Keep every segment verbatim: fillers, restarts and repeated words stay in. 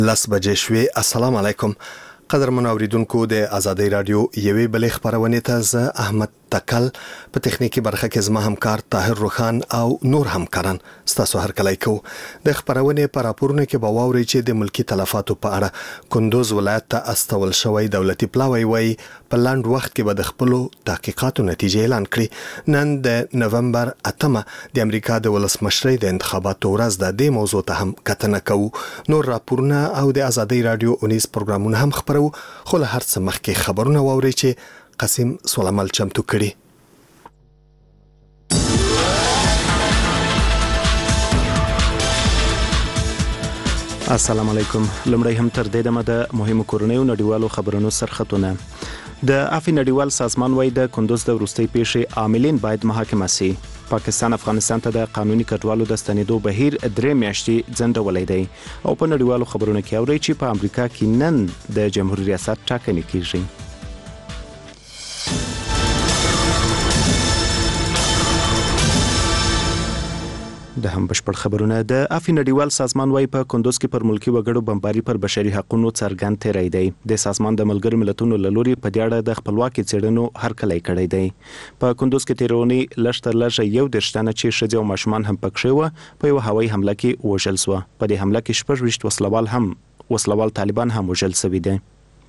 لس بجې شوې. السلام علیکم قدرمن اوریدونکو، د آزادۍ رادیو یوې بلې خبرونې ته زه احمد تکل په تخنیکی برخه کې زما همکار طاهر روخان او نور همکاران ستاسو هرکلی کو. د خبرونې پر راپورونه کې به واورئ چې د ملکی تلفاتو په اړه کندوز ولایت ته استول شوی دولتي پلاوی وایي په لاند وخت کې به د خپلو تحقیقاتو نتیجې اعلان کړي. نن د نومبر اتمه د امریکا د ولسمشرۍ د انتخاباتو ورځ ده. د موضوع ته هم کتنه کوو. نور راپورونه او د آزادۍ رادیو اونیز پروګرامونه هم خبرو، خو له هر څه مخکې خبرونه واورئ چې قاسم سولمل چمتو کړي. السلام علیکم. لمړی هم تر دې دمه د مهمو کورنیو نړیوالو خبرونو سرخطونه. د افی نړیوال سازمان وايي د کندوز د وروستۍ پیښې عاملین باید محاکمه شي. پاکستان افغانستان ته د قانوني کډوالو د ستنېدو بهیر درې میاشتې ځنډولی دی. او په نړیوالو خبرونو کې اورئ چې په امریکا کې نن د جمهوریت ریاست ټاکنې کیږي. د هم بشپړ خبرونه. د افی نړیوال سازمان وايي په کندوز کې پر ملکی وګړو بمباري پر بشري حقوقو څرګند تیری دی. د سازمان د ملګرو ملتونو له لوري په دې اړه د خپلواکي څېړنو هرکلی کړی دی. په کندوز کې تیرونی لږ تر لږه یو دېرش تنه چې ښځې او ماشومان هم پکښې وو په یو هوایي حمله کې وژل شوه. په دې حمله کې شپږ ویشت وسلوال هم وسلوال طالبان هم وژل شوي دي.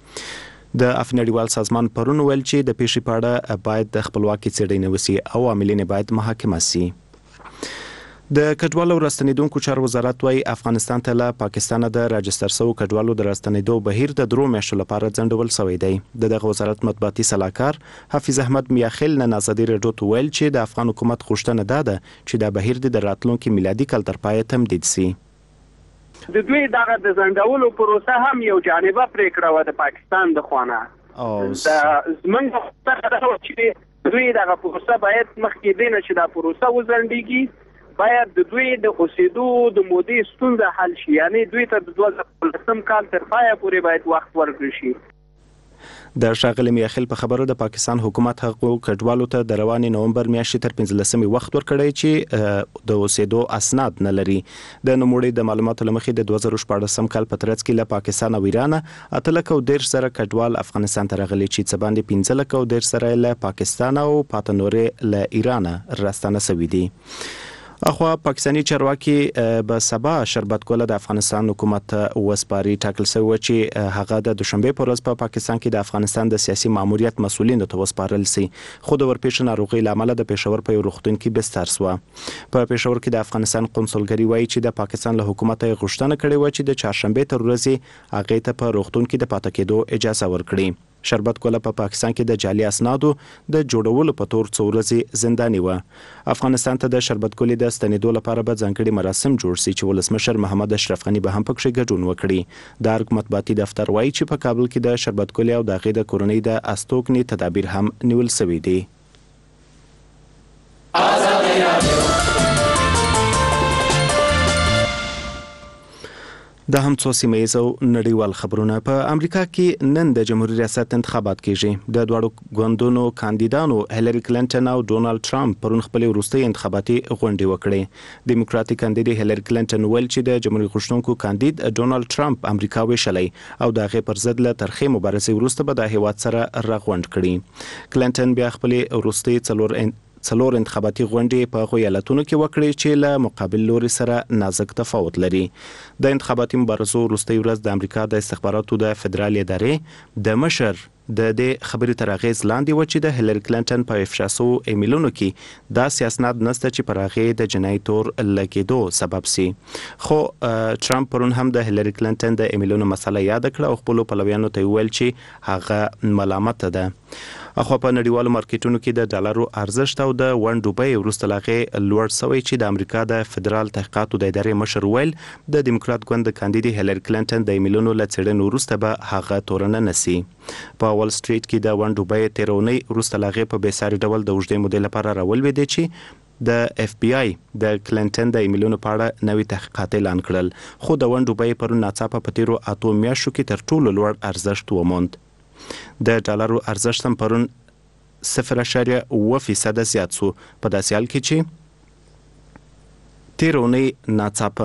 د افی نړیوال سازمان پرون ویل چې د پیښې په اړه باید د خپلواکي څېړنې وشي او عاملین باید محاکمه شي. د کډوالو راستنیدونکو چارو وزارت وايي افغانستان ته له پاکستانه د راجستر شوو کډوالو د راستنیدو بهیر د درو میاشتو لپاره ځنډول شوی دی. د دغه وزارت مطبوعاتي سلاکار حفیظ احمد میاخیل نن آزادۍ رادیو ته ویل چې د افغان حکومت غوښتنه ده ده چې دا بهیر د راتلونکي میلادي کال تر پایه تمدید شي. د دوی دغه د ځنډولو پروسه هم یو جانبه پریکړه و د پاکستان د خوانه. او زمونږ څخه دا چې دوی دغه پروسه باید مخکې دینه چې دا پروسه وځنډیږي، باید د دوی د اوسېدو د مودې ستونزه حل شي. یعنی دوی ته د دوه زره ولسم کال تر پایه پورې باید وخت ورکړل شي. د ښاغلي میاخیل په خبرو د پاکستان حکومت هغو کډوالو ته د روانې نومبر میاشتې تر پنځلسمې وخت ورکړی چې د اوسېدو اسناد نه لري. د نوموړي د معلوماتو له مخې د دوه زره شپاړسم کال په ترڅ کې له پاکستان او ایران اته لکه او دېرش زره کډوال افغانستان ته راغلي چې څه باندې پنځه لکه او دېرش زره له پاکستان او پاته نورې له ایران راستانه شوي دي. اخوا پاکستانی چارواکي به سبا شربت ګل د افغانستان حکومت وسپاري. ټاکل شوی چې هغه د دوشنبه په ورځ په پاکستان کې د افغانستان د سیاسي ماموریت مسؤلینو ته وسپارل شي. خو د ورپېښې ناروغۍ له امله د پېښور په یو روغتون کې بستر شوه. په پېښور کې د افغانستان قونسلګري وایي چې د پاکستان له حکومت یې غوښتنه کړې و چې د چهارشنبه تر ورځې هغې ته په روغتون کې د پاتې کېدو اجازه ورکړي. شربت ګل په پاکستان کې د جعلي اسنادو د جوړولو په تور څو ورځې زنداني و. افغانستان ته د شربت ګل د ستنېدو لپاره به ځانګړي مراسم جوړ شي چې ولسمشر محمد اشرف غني به هم پکښې ګډون وکړي. د ارګ مطبوعاتي دفتر وایي چې په کابل کې د شربت ګل او د هغې د کورنۍ د استوګنې تدابیر هم نیول شوي دي. د هم څو سیمه ییزو نړیوال خبرونه. په امریکا کې نن د جمهوریت ریاست انتخابات کیږي. د دواړو ګوندونو کاندیدانو هیلری کلینټن او ډونالد ټرمپ پرون خپل وروستۍ انتخاباتي غونډې وکړې. دیموکراتیک کاندید هیلری کلینټن ویل چې د جمهوریت غوښتونکو کاندید ډونالد ټرمپ امریکا ویشلی او د هغې پر ضد له ترخې مبارزې وروسته به د هیواد سره راغونډ کړي. کلینټن بیا خپلې وروستۍ څلور څلور انتخاباتي غونډې په هغو ایالتونو کې وکړې چې له مقابل لوري سره نازک تفاوت لري. د انتخاباتي مبارزو وروستۍ ورځ د امریکا د استخباراتو د فدرال ادارې د مشر د دې خبرې تر اغېز لاندې و چې د هیلری کلینټن په افشا شوو ایمیلونو کې داسې اسناد نشته چې پر هغې د جنایي تور لګېدو سبب شي. خو ټرمپ پرون هم د هیلری کلینټن د ایمیلونو مسله یاد کړه او خپلو پلویانو ته ویل چې هغه ملامته ده. اخوا په نړیوالو مارکیټونو کې د ډالرو ارزښت او د ون ډوبۍ وروسته له هغې لوړ شوی چې د امریکا د فدرال تحقیقاتو د ادارې مشر ویل د دیموکرات ګوند د کاندید هیلری کلینټن د ایمیلونو له څېړنې وروسته به هغه تورنه نه شي. په وال سټریټ کې د ون ډوبۍ تېره اونۍ وروسته له هغې په بېساري ډول د اوږدې مودې لپاره راولوېدې چې د اف بی آی د کلینټن د ایمیلونو په اړه نوي تحقیقات اعلان کړل. خو د ون ډوبۍ پرون ناڅاپه په تېرو اتو میاشتو کې تر ټولو لوړ ارزښت وموند. د ډالرو ارزښت هم پرون صفر اعشاریه اوه فیصده زیات شو. په داسې حال کې چې تېره اونۍ ناڅاپه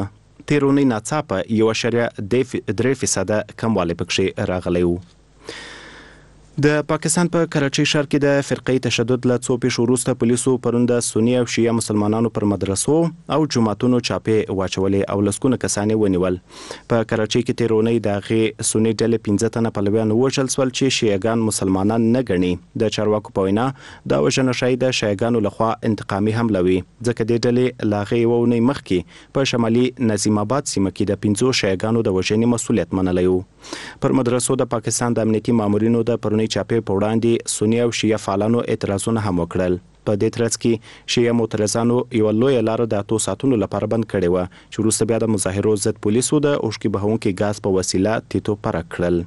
تیرونی ناڅاپه یو اشاریه درې فیصده کموالی پکښې راغلی و. د پاکستان په کراچۍ ښار کې د فرقې تشدد له څو پیښو وروسته پولیسو پرون د سني او شیعه مسلمانانو پر مدرسو او جوماتونو چاپې واچولې او لسګونه کسان ونیول. په کراچۍ کې تیرونی د هغې سني ډلې پنځه تنه پلویان ووژل سول چې شیعهګان مسلمانان نه ګڼي. د چارواکو په وینا دا وژنه ښایي د شیعهګانو لخوا انتقامي حمله وي ځکه دې ډلې له هغې یوه اونۍ مخکې په شمالي نظیم آباد سیمه کې د پنځو شیعهګانو د وژنې مسؤلیت منلی و. پر مدرسو د پاکستان د امنیتي مامورینو د پرونی چاپې په وړاندې سني او شیعه فعالانو اعتراضونه هم وکړل. په دې ترڅ کې شیعه معترضانو یوه لویه لاره د اتو ساعتونو لپاره بند کړې وه چې وروسته بیا د مظاهرو ضد پولیسو د اوښکې بهونکي ګاز په وسیله تیتو پرک کړل.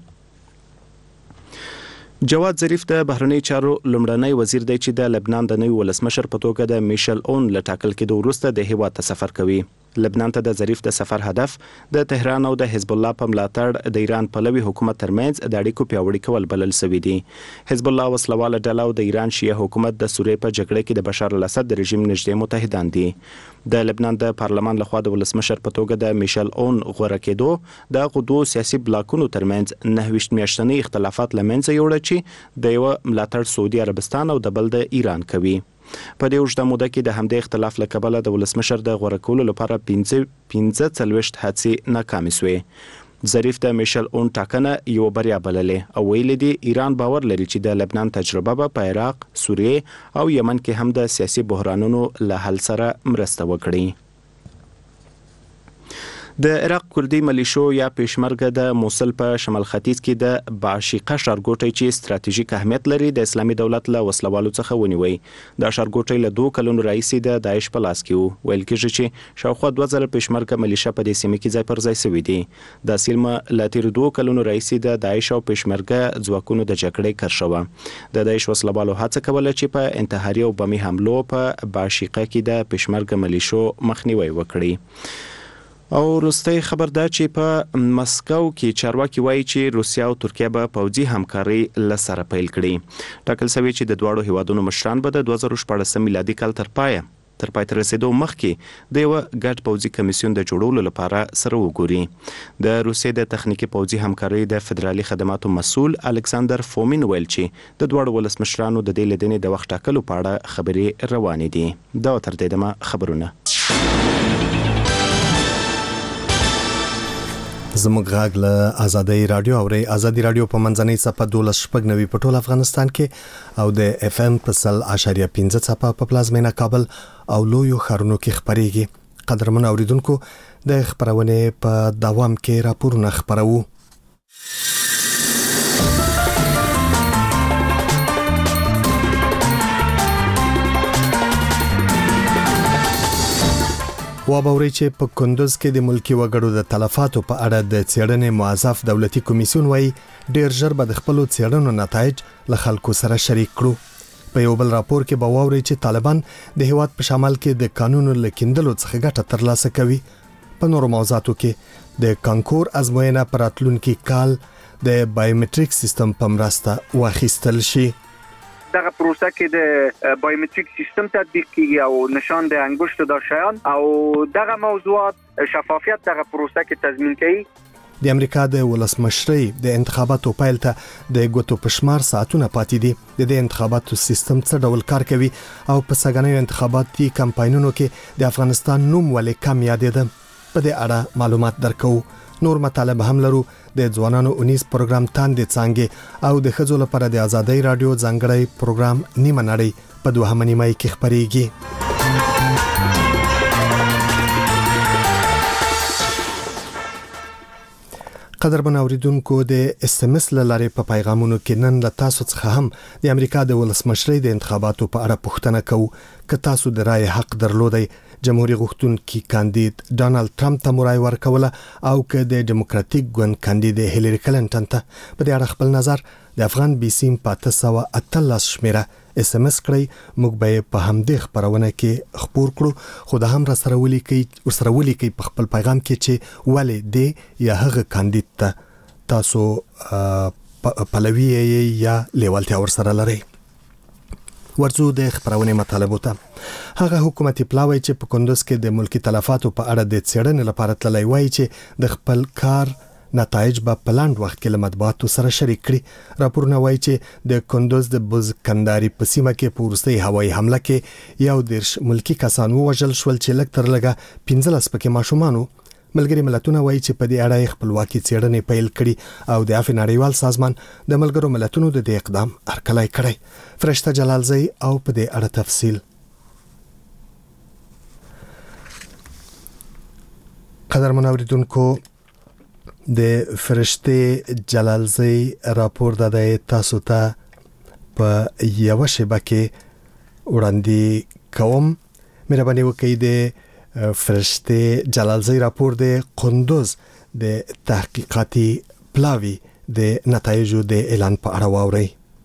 جواد ظریف د بهرنی چارو لومړنی وزیر دی چې د لبنان د نوي ولسمشر په توګه د میشل اون له ټاکل کېدو وروسته د هیواد ته سفر کوي. لبنان ته د ظریف د سفر هدف د تهران او د حزب الله په ملاتړ د ایران پلوي حکومت ترمنځ د اړیکو پیاوړي کول بلل شوي دي. حزب الله وسلواله ډله او د ایران شیعه حکومت د سوریې په جګړه کې د بشار الاسد د رژیم نږدې متحدان دي. د لبنان د پارلمان لخوا د ولسمشر په توګه د میشل اون غوره کېدو د غدو سیاسي بلاکونو ترمنځ نهه ویشت میاشتني اختلافات له منځه یوړه چې د یوه ملاتړ سعودي عربستان او د بل د ایران کوي. په دې اوږده موده کې د همدې اختلاف له کبله د ولسمشر د غوره کولو لپاره پنځه څلوېښت هڅې ناکامې سوې. ظریف د میشل اون ټاکنه یو بریا بللې او ویلي دي ایران باور لري چې د لبنان تجربه به په عراق، سوریې او یمن کې هم د سیاسي بحرانونو له حل سره مرسته وکړي. د عراق کردي ملیشو یا پېشمرګه د موصل په شمال ختیځ کې د باشیقه ښارګوټی چې ستراتیژیک اهمیت لري د اسلامي دولت له وسلوالو څخه ونیوی. دا ښارګوټی له دوه کلونو راهیسې د داعش په لاس کې و. ویل کېږي چې شاوخوا دوه زره پېشمرګه ملیشه په دې سیمه کې ځای پر ځای سوي دي. دا سیمه له تېرو دوه کلونو راهیسې د داعش او پېشمرګه ځواکونو د جګړې کرښه وه. د داعش وسلوالو هڅه کوله چې په انتحاري او بمي حملو په باشیقه کې د پېشمرګه ملیشو مخنیوی وکړي. او وروستی خبر دا چې په مسکو کې چارواکي وایي چې روسیا او ترکیه به پوځي همکاري له سره پیل کړي. ټاکل شوی چې د دواړو هیوادونو مشران به د دوه زره شپاړسم میلادي کال تر پایه تر پای ته رسیدو مخکې د یوه ګډ پوځي کمیسیون د جوړولو لپاره سره وګوري. د روسیې د تخنیکي پوځي همکارۍ د فدرالي خدماتو مسؤل الکساندر فومین ویل چې د دواړو ولسمشرانو د دې لیدنې د وخت ټاکلو په اړه خبرې روانې دي. دا تر دې دمه خبرونه. زموږ غاګ له آزادۍ رادیو او ری آزادۍ رادیو په منځنۍ صفه دولس شپږ نوي په ټول افغانستان کې او د اف ام په سل اشاریه پنځه صفه په پلازمینه کابل او لویو ښارونو کې خبريږي. قدرمن اوریدونکو د خبرونه په دوام کې راپورونه خبرو. وابوري چې په کندوز کې د ملکی وګړو د تلفاتو په اړه د څېړنې موظف دولتي کمیسیون وایي ډېر ژر به د خپل څېړنو نتایج له خلکو سره شریک کړو. په یو بل راپور کې به واوري چې طالبان د هیواد په شمال کې د قانونو لکندلو څخه ګټه ترلاسه کوي. په نورو موضوعاتو کې د کانکور ازموینه پر راتلونکي کال د بایومټریک سیستم په مرسته واخیستل شي. دغه پروسه کې د بایومټریک سیستم تطبیق کیږي او نشان د انګشت د شایان او دغه موضوعات شفافیت دغه پروسه کې تضمین کوي. د امریکا د ولسمشرۍ د انتخاباتو پایل ته د ګوتو پشمار ساعتونه پاتې دي. د دې انتخاباتو سیستم څه ډول کار کوي او په سګنیو انتخاباتي کمپاینونو کې د افغانستان نوم ولې کم یادېده؟ په دې اړه معلومات درکو. نور مطالب هم لرو. د ځوانانو اونیس پروګرام تاندې څنګه او د خځو لپاره د آزادۍ رادیو ځانګړی پروګرام نیمه نړۍ په دوه نیمه کې خبريږي. قدرمن اوریدونکو د اس ام اس لاره په پیغامونو کې نن له تاسو څخه هم د امریکا د ولسمشرۍ د انتخاباتو په اړه پوښتنه کوو. که تاسو د رائے حق درلودئ جمهوریت غوښتونکي کاندید ډانلډ ټرمپ ته مرای ورکوله او که د ډیموکراټیک ګوند کاندید هیلری کلینټن ته په دې اړه خپل نظر د افغان بي سیم پاته سو اتلس شمیره اس ام اس کړئ. موږ به په همدې خبرونه کې خبر کړو. خو د هم را سره ولي کې سره ولي کې په خپل پیغام کې چې ولې دی یا هغه کاندید ته تاسو پلوي یا لیوالتیا ور سره لري. ورځو د خبرونې مطالبه ته هغه حکومتي پلاوی چې په کندوز کې د ملکی تلفاتو په اړه د څېړنې لپاره تللی وایي چې د خپل کار نتایج به په لاند وخت کې له مطبوعاتو سره شریک کړي. راپورونه وایي چې د کندوز د بزکنداري په سیمه کې په وروستۍ هوایي حمله کې یو دیرش ملکی کسان ووژل شول چې لږ تر لږه پنځلس پکې ماشومان وو. ملګري ملتونه وایي چې په دې اړه خپلواکي څېړنې پیل کړي او د عفو نړیوال سازمان د ملګرو ملتونو د دې اقدام هرکلی کړی. فرشته جلالزی او په دې اړه تفصیل. قدرمن اوریدونکو د فرشته جلالزی راپور د تاسو ته په یو شبکه وړاندې کوم. مهرباني وکړئ د فرشته جلالزی راپور د کندوز د تحقیقاتي پلاوی د نتایجو د اعلان په اړه واورئ.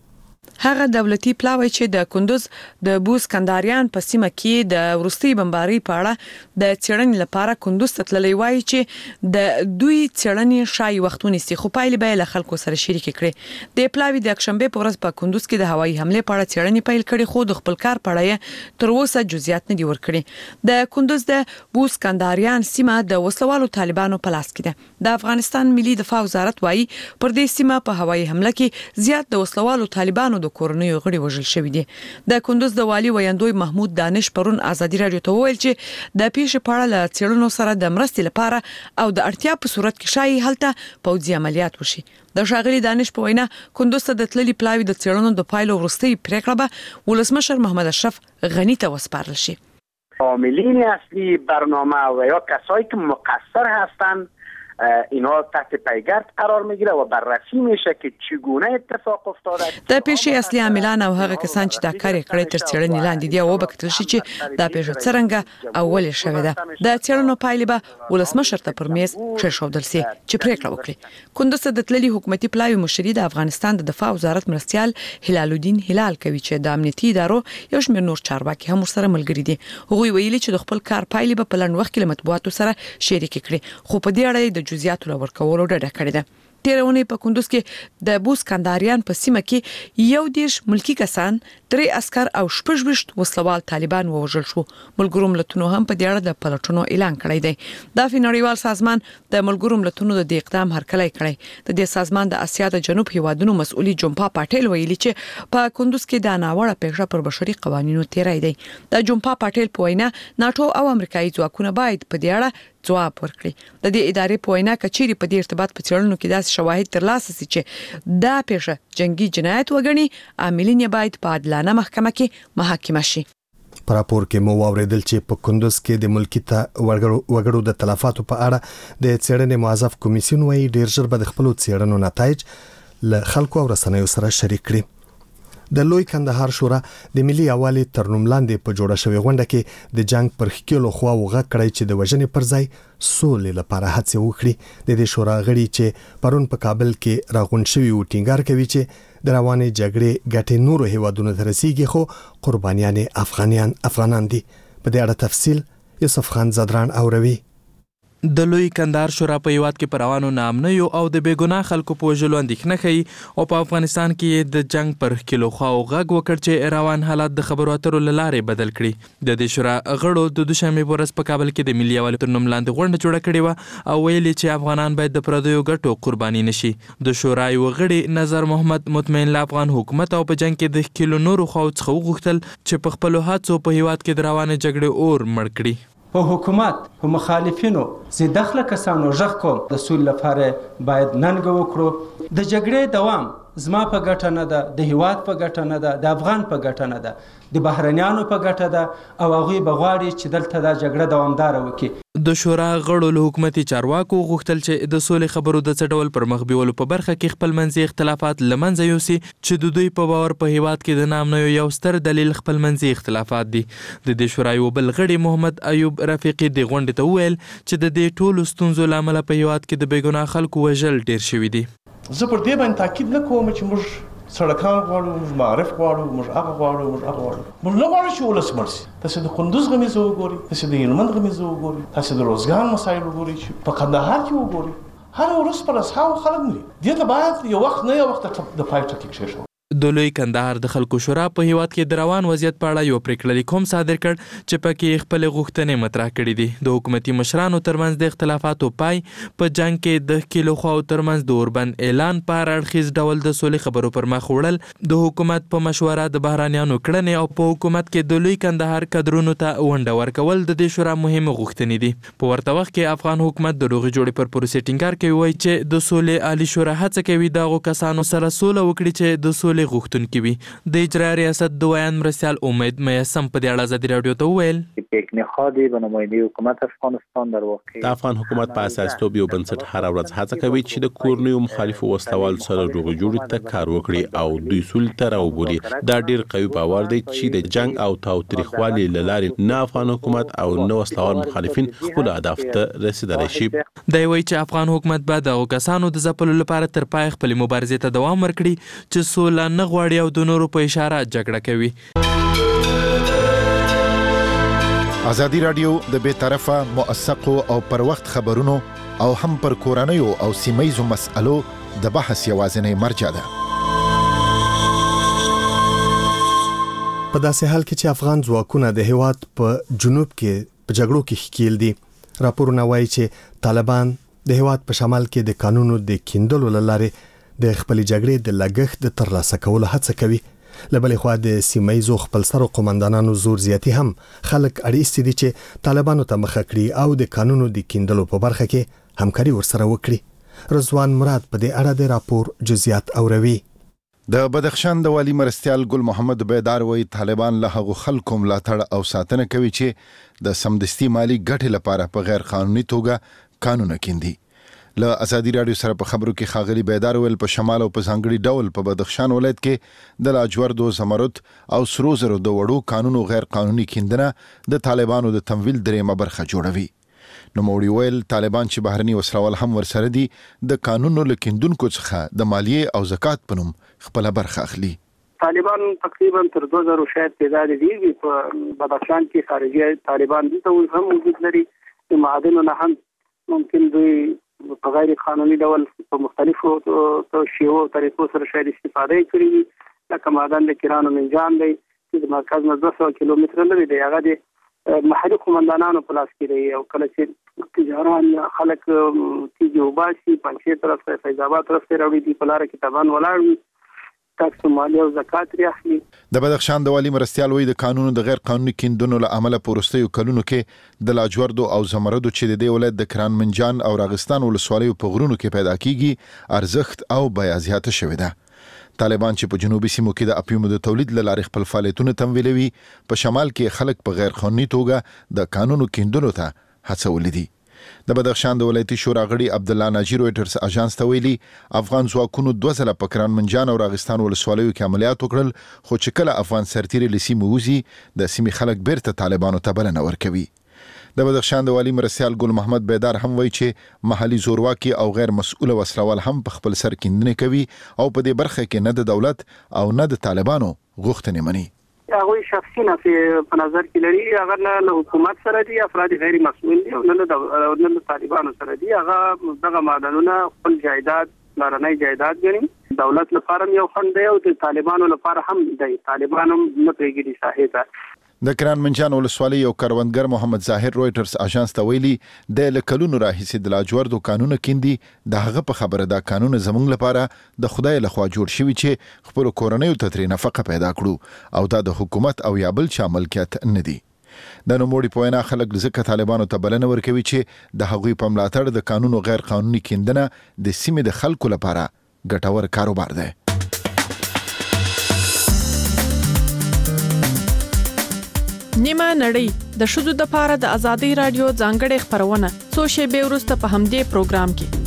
هغه دولتي پلاوی چې د کندوز د بوز کنداریان په سیمه کې د ورستي بمباري په اړه د څېړنې لپاره کندوز ته تللی وایي چې د دوی څېړنې شای وختونه سي خو پایلې به له خلکو سره شریک کړي. د پلاوی د اکشنبه په ورځ په کندوز کې د هوایي حمله په اړه څېړنې پیل کړي خو د خپل کار په اړه تر اوسه جزئیات نه دي ورکړي. د کندوز د بوز کنداریان سیمه د وسلوالو طالبانو په لاس کې ده. د افغانستان ملي دفاع وزارت وایي پر دې سیمه په هوایي حمله کې زیات د وسلوالو طالبانو د کورنیو غړي وژل شوی دي. د کندوز د والی ویاندوی محمود دانش پرون ازادي رادیو ته وویل چې د پیښې په اړه له څېړنو سره د مرستې لپاره او د اړتیا په صورت کې شایي هلته پوځي عملیات وشي. د ښاغلي دانش په وینا کندوز ته د تللي پلاوی د څېړنو د پایلو وروستۍ پریکړه به ولسمشر محمد اشرف غنی ته وسپارل شي. عاملین اصلی برنامه و یا کسایی که مقصر هستند اینا تحت پیگرد قرار میگیره و بررسی میشه که چگونه اتفاق افتاده. د پیښې اصلي عاملان او هغه کسان چې دا کار کړی تر څېړنې لاندې دي او وبکتل شي چې دا پیښه څنګه او ولې شوې ده. د څېړنو پایلې به ولسمشر ته پر میز کېښودل شي چې پریکړه وکړي. کندوز ته د تللي حکومتي پلاوی مشري د افغانستان د دفاع وزارت مرستیال هلال الدین هلال کوي چې د امنیتي ادارو یو شمېر نور چارواکي هم ورسره ملګري دي. هغوی ویلي چې د خپل کار پایلې به په لنډ وخت کې له مطبوعاتو سره شریک کړي خو په دې اړه د جزئیاتو لور کولو ډډه کړې ده. تیرونه په کندوز کې د بوز کنداریان په سیمه کې یو دیش ملکی کسان، درې عسكر او شپږ وشت وسلوال طالبان ووژل شو. ملګرو ملتونو هم په دې اړه د پلټونو اعلان کړی دی. د عفو نړیوال سازمان د ملګرو ملتونو د اقدام هرکلی کړی. د دې سازمان د اسیا د جنوب هیوادونو مسؤلي جمپا پټیل ویلي چې په کندوز کې د ناوړه پیښه پر بشري قوانینو تیری دی. د جمپا پټیل په وینا ناتو او امریکایي ځواکونه باید په دې اړه ځواب ورکړي. د دې ادارې په وینا کچېری په دې ارتباط په څېړنو کې داسې شواهد ترلاسه شي چې دا پیښه جنگي جنایت وګڼي، عاملین باید په عادلانه محکمه کې محاکمه شي. په راپور کې مو واوریدل چې په کندوز کې د ملکی ته وګړو د تلفاتو په اړه د څېړنې موظف کمیسیون وایي ډیر ژر به د خپل څېړنو نتایج له خلکو او رسنیو سره شریک کړي. د لوی کندهار شورا د ملي یووالي تر نوم لاندې په جوړه شوې غونډه کې د جنگ پر خکېلو خوا وغږ کړی چې د وژنې پر ځای سولې لپاره هڅې وکړي. د دې شورا غړي چې پرون په کابل کې راغونډ شوي و ټینګار کوي چې د روانې جګړې ګټې نورو هیوادونو ته رسیږي خو قربانیان افغانیان افغانان دي. په دې اړه تفصیل یوسف خان زدران اوروي. د لوی کندهار شورا په هیواد کې پر روانو ناامنیو او د بېګناه خلکو په وژلو اندېښنه ښیي او په افغانستان کې د جنگ پر خکېلو خواو غږ وکړ چې روان حالات د خبرو اترو له لارې بدل کړي. د دې شورا غړو د دوشنبې په ورځ په کابل کې د ملي یووالي تر نوم لاندې غونډه جوړه کړې وه او ویلي چې افغانان باید د پردیو ګټو قرباني نشي. د شورا یو غړي نظر محمد مطمئن له افغان حکومت او په جنگ کې د خکېلو نورو خواو څخه وغوښتل چې په خپلو هڅو په هیواد کې د روانې جګړې اور مړ کړي. په حکومت په مخالفینو زی دخله کسانو ژغ کوم د سولې لپاره باید ننګ وکړو. د جګړې دوام زما په ګټه نه ده، د هیواد په ګټه نه ده، د افغان په ګټه نه ده، د بهرنیانو په ګټه ده او هغوی به غواړي چې دلته دا جګړه دوامداره وکړي. د شورا غړو له حکومتي چارواکو غوښتل چې د سولې خبرو د څه ډول پر مخ بیولو په برخه کې خپل منځي اختلافات له منځه یوسي چې د دوی په باور په هیواد کې د ناامنیو یو ستر دلیل خپل منځي اختلافات دي. د دې شورا یو بل غړي محمد ایوب رفیقي د غونډې ته وویل چې د دې ټولو ستونزو له امله په هیواد کې د بېګناه خلکو وژل ډیر شوي دي. زه پر دې باندې تاکید نه کوم چې موږ سړکان غواړو، موږ معرف غواړو، موږ هغه غواړو، موږ هغه غواړو. موږ نه غواړو چې ولس مړ سي. تاسو د کندوز غمیزه وګورئ، تاسو د هلمند غمیزه وګورئ، تاسو د روزګان مسایل وګورئ چې په کندهار کې وګورئ. هر ورځ پر اساو خلک مري. دې ته باید یو وخت نه یو وخت د پای ټکی کېږي. د لوی کندهار د خلکو شورا په هیواد کې د روان وضعیت په اړه یو پریکړه لیک صادر کړ چې پکې خپل غوښتنې مطرح کړې دي. د حکومتي مشرانو ترمنځ د اختلافاتو پای په جنگ کې د کیلو خواو ترمنځ د اوربند اعلان پر اړخیز ډول د سولې خبرو پر مخ وړل، د حکومت په مشوره د بهرانيانو کړنې او په حکومت کې د لوی کندهار کډرونو ته ونډه ورکول د دې شورا مهمه غوښتنې دي. په ورته وخت کې افغان حکومت د روغې جوړې پر پروسې ټینګار کوي، وایي چې د سولې عالی شورا هڅه کوي دغه کسانو سره سوله وکړي چې د سولې غوښتونکي وي. د اجرایي ریاست د ویان مرستیال امید میسم په دې اړه ازادي رادیو ته وویل تکنیخادی به نماینده حکومت افغانستان در واقع د افغان حکومت په اساس توب یو بنسټ هر ورځ هڅه کوي چې د کورنیو مخالفو وسوال سره روغې جوړې ته کار وکړي او دوی سول ته راوبولي. دا ډیر قوي باور دی چې د جنگ او تاوتریخوالي له لارې نه افغان حکومت او نه وسلوال مخالفین خپل اهداف ته رسیدلی شي. دی وایي چې افغان حکومت به د کسانو د ځپلو لپاره تر پای خپل مبارزې ته دوام ورکړي چې سوله نه غواړي او د نورو په اشاره جګړه کوي. ازادي رادیو د بې طرفه موثقو او پر وخت خبرونو او هم پر کورنیو او سیمایزو مسألو د بحث یوازینی مرجع ده. په داسې حال کې چې افغان ځواکونه د هیواد په جنوب کې په جګړو کې ښکیل دي، راپورونه وایي چې طالبان د هیواد په شمال کې د قانونو د کیندلو لپاره د خپل جګړې د لګښت د ترلاسه کولو هڅه کوي. لبلې خوا د سیمایزو خپل سره قومندانانو زور زیاتی هم خلک اړیستي دي چې طالبانو ته مخه کړي او د قانونو د کیندلو په برخه کې همکاري ورسره وکړي. رضوان مراد په دې اړه د راپور جزئیات اوروي. د بدخشان د والی مرستیال ګل محمد بیدار وایي طالبان له هغو خلکو ملاتړ او ساتنه کوي چې د سمدستي مالی ګټې لپاره په غیر قانوني توګه قانون کیندي. له ازادي رادیو سره په خبرو کې خاغلی بیدار ویل په شمال او په ځانګړي ډول په بدخشان ولایت کې د لاجوردو زمرد او سرو زرو د وړو قانونو غیر قانوني کیندنه د طالبانو د تمویل درېمه برخه جوړوي. نو موړي ویل طالبان چې بهرني وسلوال هم ورسره دي د قانونو لکیندونکو څخه د مالیې او زکات په نوم خپل برخه اخلي. طالبان تقریبا تر دو هزار شاید تعداد دي په بدخشان کې خارجي طالبان دي ته هم وجود لري. د معادنو نه هم ممکن دوی په غیر قانوني ډول په مختلفو شیوو او طریقو سره شاید استفاده کړې وي. لکه معدن د کیرانو منجان دی چې د مرکز نه دوه سوه کیلومتره لرې دی، هغه د محلي قومندانانو په لاس کې دی. او کله چې تجاران خلک تیږې وباسي پنجشیر طرف ته فیض آباد طرف ته راوړي دي په لاره کې طبعا ولاړ وي تاکس مالیه او زکات لري اخلي. د بدخشان د والی مرستیال وایي د قانونو د غیر قانوني کیندنو له امله په وروستیو کلونو کې د لاجوردو او زمردو چې د دې ولایت د کران منجان او راغستان ولسوالیو په غرونو کې پیدا کیږي ارزښت او بیه زیاته شوې ده. طالبان چې په جنوبي سیمو کې د اپیومو د تولید له لارې خپل فعالیتونه تمویلوي، په شمال کې خلک په غیر قانوني توګه د قانونو کیندنو ته هڅولي دي. د بدخشان د ولایتي شورا غړي عبد الله ناجی رويټرز اژانس ته ویلي افغان ځواکونو دوه ځله په کران منجان او راغستان ولسوالیو کې عملیات وکړل، خو چې کله افغان سرتیري له سیمې وځي د سیمې خلک بیرته طالبانو ته بلنه ورکوي. د بدخشان د والی مرستیال ګل محمد بیدار هم وایي چې محلي زورواکي او غیر مسؤل وسلوال هم په خپل سر کیندنې کوي او په دې برخه کې نه د دولت او نه د طالبانو غوښتنې مني. هغه شخصي نه په نظر کې لري، هغه نه له حکومت سره دي، افراد غیر مسؤل دي او نه د طالبانو سره دي. هغه دغه معدنونه خپل جایداد لارنۍ جایداد ګڼي. دولت لپاره یو خنډ دی او د طالبانو لپاره هم دی. طالبان هم نه پرېږدي ساحې ته. د کران منجان ولسوالۍ یو کروندګر محمد ظاهر رويټرز اژانس ته ویلي د لکلونو راهیسې د لاجوردو قانون کیندي. د هغه په خبره دا قانون زموږ لپاره د خدای لخوا جوړ شوی چې خپل کورنیو ته ترې نفقه پیدا کړو او دا د حکومت او یا بل چا ملکیت نه دی. د نوموړي په وینا خلک ځکه طالبانو ته بلنه ورکوي چې د هغوی په ملاتړ د قانونو غیر قانوني کیندنه د سیمې د خلکو لپاره ګټور کاروبار دی. نیمه نړۍ د شذو د پاره د ازادي رادیو ځانګړې خبرونه څو شیبې وروسته په همدې پروګرام کې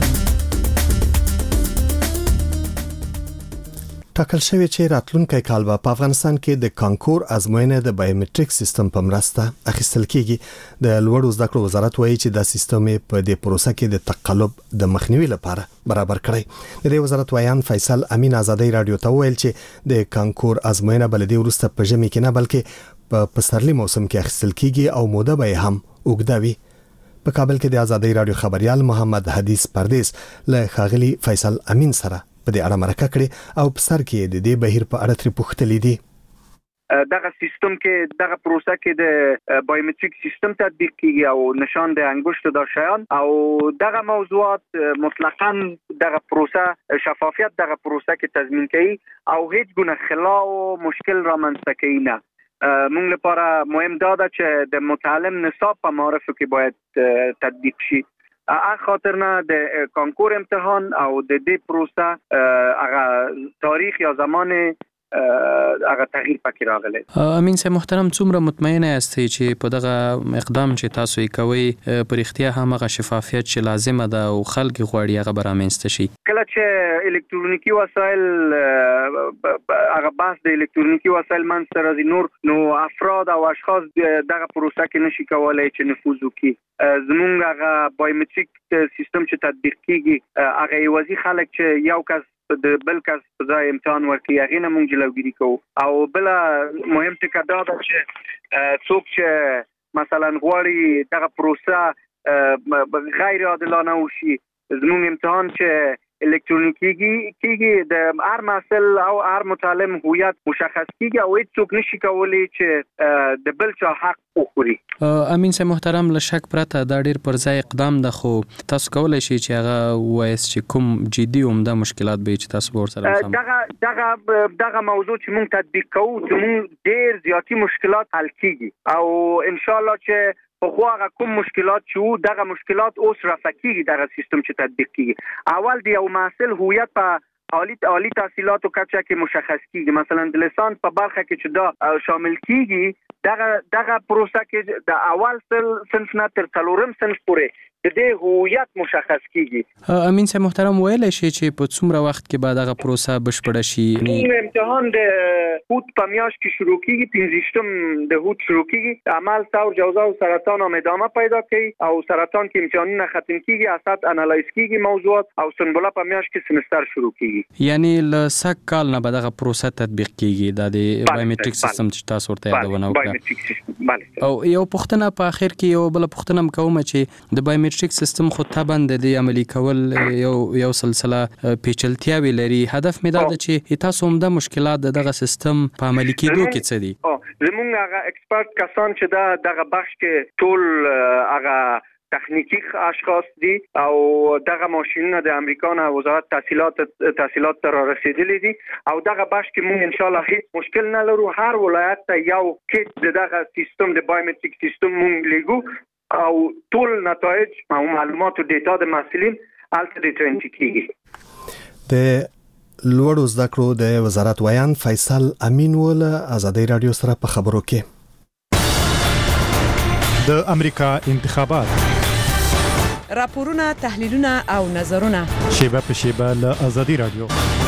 ټاکل شوی چې راتلونکي کال به په افغانستان کې د کانکور ازموینه د بایومټریک سیستم په مرسته اخیستل کیږي. د لوړو زده کړو وزارت وایي چې دا سیستم په دې پروسه کې د تقلب د مخنیوي لپاره برابر کړی. د دې وزارت وایان فیصل امین ازادي رادیو ته ویل چې د کانکور ازموینه بل دې ورسته په ژمي کې نه بلکې په پسرلي موسم کې اخیستل کیږي او موده به هم اوږده وي. په کابل کې د ازادي رادیو خبريال محمد حدیث پردیس له خاغلی فیصل امین سره په دې اړه مرکه کړې او په سر کې د دې بهیر په اړه ترې پوښتلې دي. دغه سیستم کې دغه پروسه کې د بایومټریک سیستم تطبیق کیږي او نشان د انګشت د شیان او دغه موضوعات مطلقاً دغه پروسه شفافیت دغه پروسه کې تضمین کوي او هیڅ گونه خلا او مشکل را منځته کوي نه. موږ لپاره مهم دا ده چې د متعلم نصاب په معرفو کې باید تطبیق شي. هغه خاطر نه د کانکور امتحان او د دې پروسه هغه تاریخ یا زمان هغه تغییر پکې راغلی. امین صاحب محترم، څومره مطمئن یاستئ چې په دغه اقدام چې تاسو یې کوئ په رښتیا هم هغه شفافیت چې لازمه ده او خلک غواړي هغه به رامنځته شي؟ کله چې الکترونیکي وسایل هغه بحث د الکترونیکي وسایل منځته راځي نور نو افراد او اشخاص دغه پروسه کې نشي کولای چې نفوذ وکړي. زمونږ هغه بایومټریک سیستم چې تطبیق کیږي هغه یوازې خلک چې یو کس د بل کس په ځای امتحان ورکړي هغې نه موږ جلوګیري کوو او بله مهم ټکه دا ده چې څوک چې مثلا غواړي دغه پروسه غیر عادلانه وشي زموږ امتحان چې الکترونیکي کیږي د هر محصل او هر متعلم هویت مشخص کیږي او هیڅ څوک نشي کولی چې د بل چا حق وخوري. امین صاحب محترم، له شک پرته دا ډیر پر ځای اقدام ده، خو تاسو کولی شئ چې هغه ووایاست چې کوم جدي عمده مشکلات به چې تاسو به ورسره مخامخ دغه دغه دغه موضوع چې موږ تطبیق کوو زموږ ډیر زیاتي مشکلات حل کیږي او ان شاء الله چې په خو هغه کوم مشکلات چې دغه مشکلات اوس رفع کیږي دغه سیستم چې تطبیق کیږي. اول د یو محصل هویت په عالی عالی تحصیلاتو کچه کې مشخص کیږي. مثلا د لیسانس په برخه کې چې دا شامل کیږي دغه دغه پروسه کې د اول صنف نه تر څلورم صنف پورې د دې هویت مشخص کیږي. امین صاحب محترم، ویلی شي چې په څومره وخت کې به دغه پروسه بشپړه شي؟ امتحان د هوت په میاشت کې شروع کیږي، پنځه د هوت شروع کیږي. عمل ثور جوزا او سرطان هم ادامه پیدا کوي او سرطان کې امتحانونه ختم کیږي، اسات انالایز کیږي موضوعات او سنبله په میاشت کې سمستر شروع کیږي. یعنی له سږ کال نه به دغه پروسه تطبیق کیږي د بایومټریک سیستم چې تاسو ورته یادونه وکړه. او یو پوښتنه په اخر کې یو بل پوښتنه هم کوم چې د بایومټریک سیستم خو طبعا د دې عملي کول یو یو سلسله پیچلتیاوي لري. هدف مې دا ده چې تاسو هم د مشکلات دغه سیستم په عملي کېدو کې څه دي؟ زموږ هغه ایکسپرت کسان چې دا دغه بخش کې ټول هغه تخنیکی اشخاص دي او دغه ماشینونه د امریکا نه وزارت تحصیلات تحصیلات ته رسیدلي دي او دغه بخش کې موږ ان شاء الله هیڅ مشکل نه لرو. هر ولایت ته یو کیټ دغه سیستم د بایومټریک سیستم موږ لګو او ټول نتایج او معلومات او ډیټا د محصلین الته د ټرینډ کیږي. د لوړو زده کړو د وزارت ویان فیصل امین ول ازادي رادیو سره په خبرو کې. د امریکا انتخابات، راپورونه، تحلیلونه او نظرونه شیبه په شیبه له ازادي رادیو.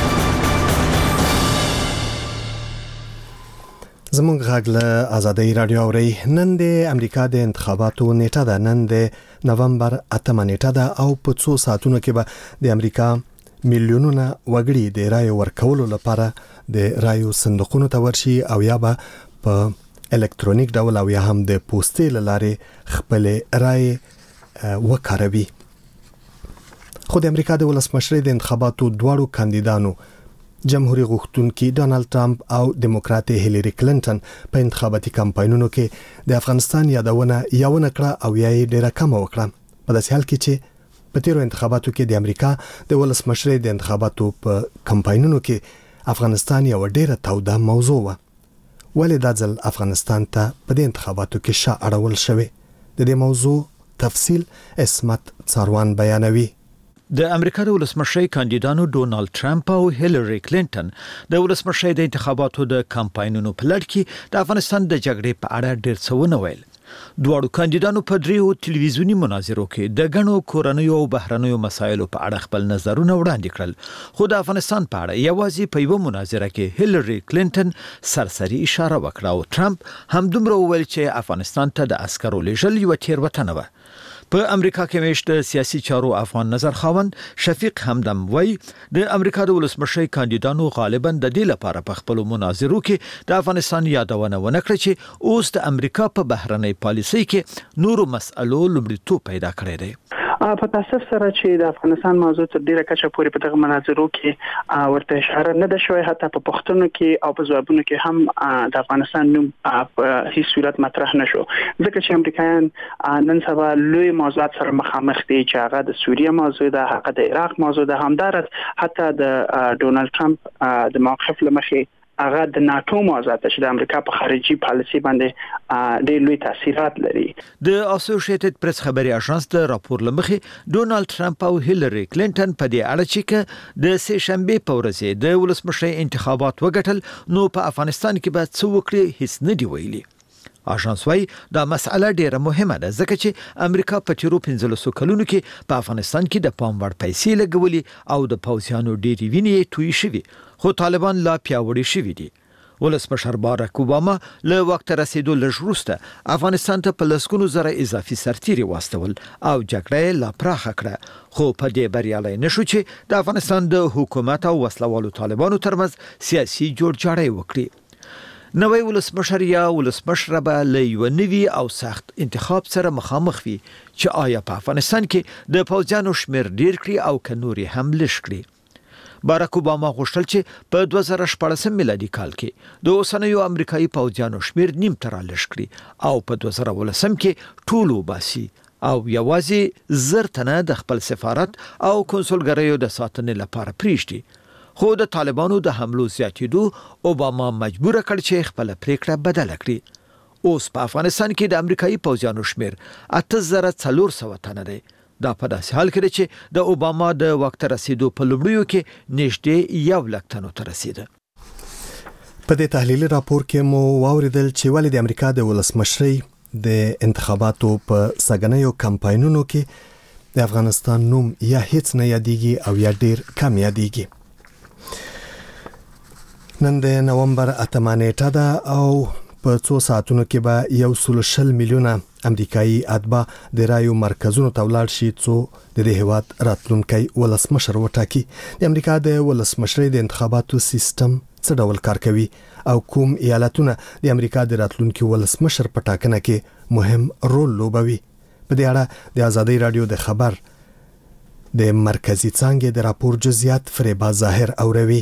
زمونږ غږ له ازادي رادیو اوري. نن د امریکا د انتخاباتو نیټه ده، نن د نومبر اتمه نیټه ده او په څو ساعتونو کې به د امریکا میلیونونه وګړي د رای ورکولو لپاره د رایو صندوقونو ته ورشي او یا به په الکترونیک ډول او یا هم د پوسټې لارې خپل رای وکاروي. خو د امریکا د ولسمشر د انتخاباتو دواړو کاندیدانو جمهوریت غوښتونکي ډونالد ټرمپ او دیموکرات هیلری کلینټن په انتخاباتي کمپاینونو کې د افغانستان یادونه یاونه کړه او یې ډیره کم وکړه. په داسې حال کې چې په تیرو انتخاباتو کې د امریکا د ولسمشر د انتخاباتو په کمپاینونو کې افغانستان یو ډیره توده موضوع و. ولې دا ځل افغانستان ته په دې انتخاباتو کې شا اړول شوی؟ د دې موضوع تفصیل اسمت څاروان بیانوي. د امریکا د ولسمشر کاندیدانو ډونالد ټرمپ او هیلری کلینټن د ولسمشر د انتخاباتو د کمپاینونو په لړ کې د افغانستان د جګړې په اړه ډېر څه ونه ویل. دواړو کاندیدانو په دریو ټلویزیونی مناظرو کې د غنو کورنیو او بهرنیو مسایلو په اړه خپل نظرونه وړاندې کړل، خو د افغانستان په اړه یوازې په یو مناظره کې هیلری کلینټن سرسري اشاره وکړه او ټرمپ هم دومره وویل چې افغانستان ته د عسکرو لېږل یوه تېروتنه وه. په امریکا کې مېشت سیاسي چارو افغان نظر خاوند شفیق همدم وایي د امریکا د ولسمشر کاندیدانو غالبا د دې لپاره په خپل مناظرو کې د افغانستان یادونه ونه کړه چې اوس د امریکا په بهرنۍ پالیسۍ کې نورو مسألو لومړیتوب پیدا کړی دی. په تاسف سره چې د افغانستان موضوع تر ډیره کچه پورې په دغه مناظرو کې ورته اشاره نه ده شوې، حتی په پښتنو کې او په ځوابونو کې هم د افغانستان نوم په هیڅ صورت مطرح نشو، ځکه چې امریکایان نن سبا لوی موضوعات سره مخامخ دي چې هغه د سوریه موضوع ده، هغه د عراق موضوع ده، همدارس حتی د ډونالد ټرمپ د موقف لمخې هغه د ناتو موضوع ته چې د امریکا په خارجي پالیسي باندې ډېر لوی تاثیرات لري. د اسوسییټډ پریس خبري اژانس د راپور لمخې ډونالد ټرمپ او هیلری کلینټن په دې اړه چې د سه شنبه په ورځ د ولسمشر انتخابات وګټل نو په افغانستان کې به څه وکړي هیڅ نه دی ویلي. اژانس وايي دا مسأله ډیره مهمه ده ځکه چې امریکا په تیرو پنځلسو کلونو کې په افغانستان کې د پام وړ پیسې لګولي او د پوځیانو ډېری وینې توی شوي، خو طالبان لا پیاوړي شوي دي. ولسمشر باراک اوباما له وخت رسیدو لږ وروسته افغانستان ته په لسګونو زره اضافي سرتیري واستول او جګړه لا پراخه کړه، خو په دې بریالي نشو چې د افغانستان د حکومت او وسلوالو طالبانو ترمنځ سیاسي جوړجاړی وکړي. نوی ولسمشر یا ولسمشر به له یو نوي او سخت انتخاب سره مخامخ وي چې آیا په افغانستان کې د پوځیانو شمیر ډیر کړي او که نورې هم لږ کړي. باراک اوباما غوښتل چې په دوه زره شپاړسم میلادي کال کې د اوسنیو امریکایي پوځیانو شمیر نیم تر لږ کړي او په دوه زره ولسم کې ټول وباسي او یوازې زر تنه د خپل سفارت او کنسولګریو د ساتنې لپاره پریږدي. خو د طالبانو د حملو زیاتېدو اوباما مجبور کړ چې خپل پریکړه بدل کړي. اوس په افغانستان کې د امریکایي پوځیانو شمیر اته زره څلور سوه تنه دی. دا په داسې حال کې چې د اوباما د وخت رسیدو په لومړیو کې نږدې یو لک تنو ته رسیده. په دې تحلیلي راپور کې مو واوریدل چې ولې د امریکا د ولسمشرۍ د انتخاباتو په سګنیو کمپاینونو کې د افغانستان نوم یا هیڅ نه یادېږي او یا ډیر کم یادېږي. نن د نومبر اتمه نیټه ده او په څو ساعتونو کې به یو سل شل میلیونه امریکایي اتباع د رایو مرکزونو ته ولاړ شي څو د دې هیواد راتلونکی ولسمشر وټاکي. د امریکا د ولسمشرۍ د انتخاباتو سیستم څه ډول کار کوي او کوم ایالتونه د امریکا د راتلونکي ولسمشر په ټاکنه کې مهم رول لوبوي؟ په دې اړه د ازادي رادیو د خبر د مرکزی څانګې د راپور جزئیات فریبا ظاهر اوروي.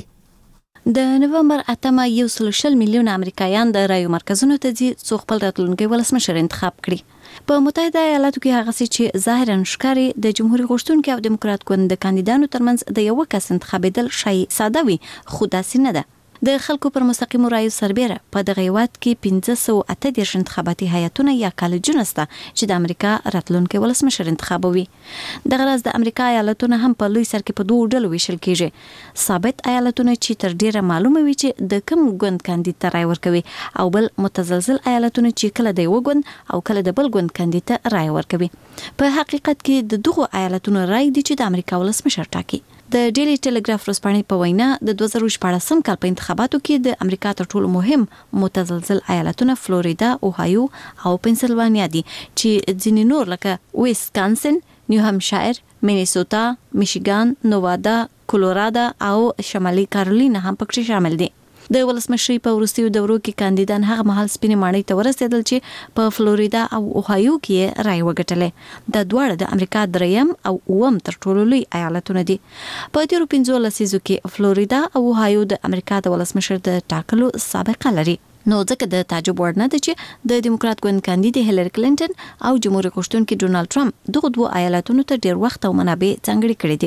د نومبر اتمه یو سل شل میلیون امریکایان د رایو مرکزونو ته ځي څو خپل راتلونکي ولسمشر انتخاب کړي. په متحده ایالاتو کې هغه څه چې ظاهرا ښکاري د جمهوریت غوښتونکو او دیموکرات ګوند د کاندیدانو ترمنځ د یو کس انتخابېدل شای ساده وي، خو داسې نه ده. د خلکو پر مستقیمو رایو سربېره په دغه هیواد کې پنځه سوه اته دېرش انتخاباتي هیئتونه یا کالجونه شته چې د امریکا راتلونکي ولسمشر انتخابوي. دغه راز د امریکا ایالتونه هم په لوی سر کې په دوه ډلو ویشل کېږي. ثابت ایالتونه چې تر ډیره معلومه وي چې د کوم ګوند کاندید ته رای ورکوي او بل متزلزل ایالتونه چې کله د یو ګوند او کله د بل ګوند کاندید ته رای ورکوي. په حقیقت کې د دغه ایالتونو رای دي چې د امریکا ولسمشر ټاکي. د ډیلی ټیلیګراف ورځپاڼې په وینا د دوه زره شپاړسم کال په انتخاباتو کې د امریکا تر ټولو مهم متزلزل ایالتونه فلوریدا، اوهایو او پنسلوانیا دي چې ځینې نور لکه ویسکانسن، نیو همشایر، مینیسوتا، میشیګان، نووادا، کولورادا او شمالي کارولینا هم پکې شامل دي. د ولسمشرۍ په وروستیو دورو کې کاندیدان هغه مهال سپینې ماڼۍ ته ورسېدل چې په فلوریدا او اوهایو کې رای وګټلې. دا دواړه د امریکا دریم او اووم تر ټولو لوی ایالتونه دي. په تیرو پنځو لسیزو کې فلوریدا او اوهایو د امریکا د ولسمشر د ټاکلو سابقه لري. نو ځکه د تعجب وړ نه ده چې د دیموکرات ګوند کاندید هیلری کلینټن او جمهوریت غوښتونکي ډونالد ټرمپ دغه دوه ایالتونو ته ډیر وخت او منابع ځانګړي کړي دي.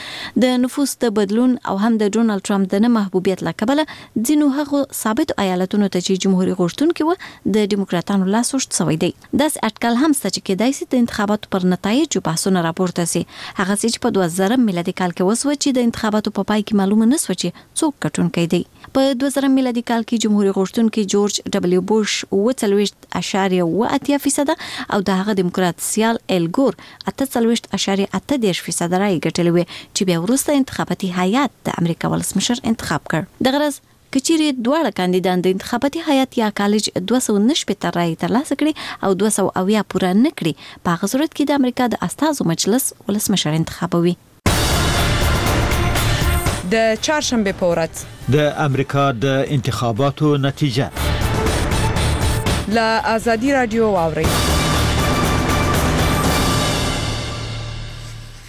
د نفوس د بدلون او هم د ډونالد ټرمپ د نه محبوبیت له کبله ځینو هغو ثابت ایالتونو ته چې جمهوریت غوښتونکي و د دیموکراتانو لاس اوږد شوی دی. داسې اټکل هم شته چې کېدای شي د انتخاباتو پر نتایجو بحثونه راپورته شي، هغه څه چې په دوه زره میلادي کال کې وسوه چې د انتخاباتو په پای کې معلومه نه شوه چې څوک ګټونکی دی. په دوه زره میلادي کال کې جمهوریت غوښتونکي جورج ډبلیو بوش اووه څلوېښت اعشاریه اووه اتیا فیصده او د هغه دیموکرات سیال ایل ګور اته څلوېښت اعشاریه اته دېرش فیصده رایې ګټلې وې چې بیا وروسته انتخاباتي هیئت د امریکا ولسمشر انتخاب کړ. دغه راز کچېرې دواړه کاندیدان د انتخاباتي هیئت یا کالج دوه سوه نه شپېته رایې ترلاسه کړي او دوه سوه اویا پوره نه کړي، په هغه صورت کې د امریکا د استازو مجلس ولسمشر انتخابوي. د چهارشنبه په ورځ د امریکا د انتخاباتو نتیجه له ازادي رادیو واورئ.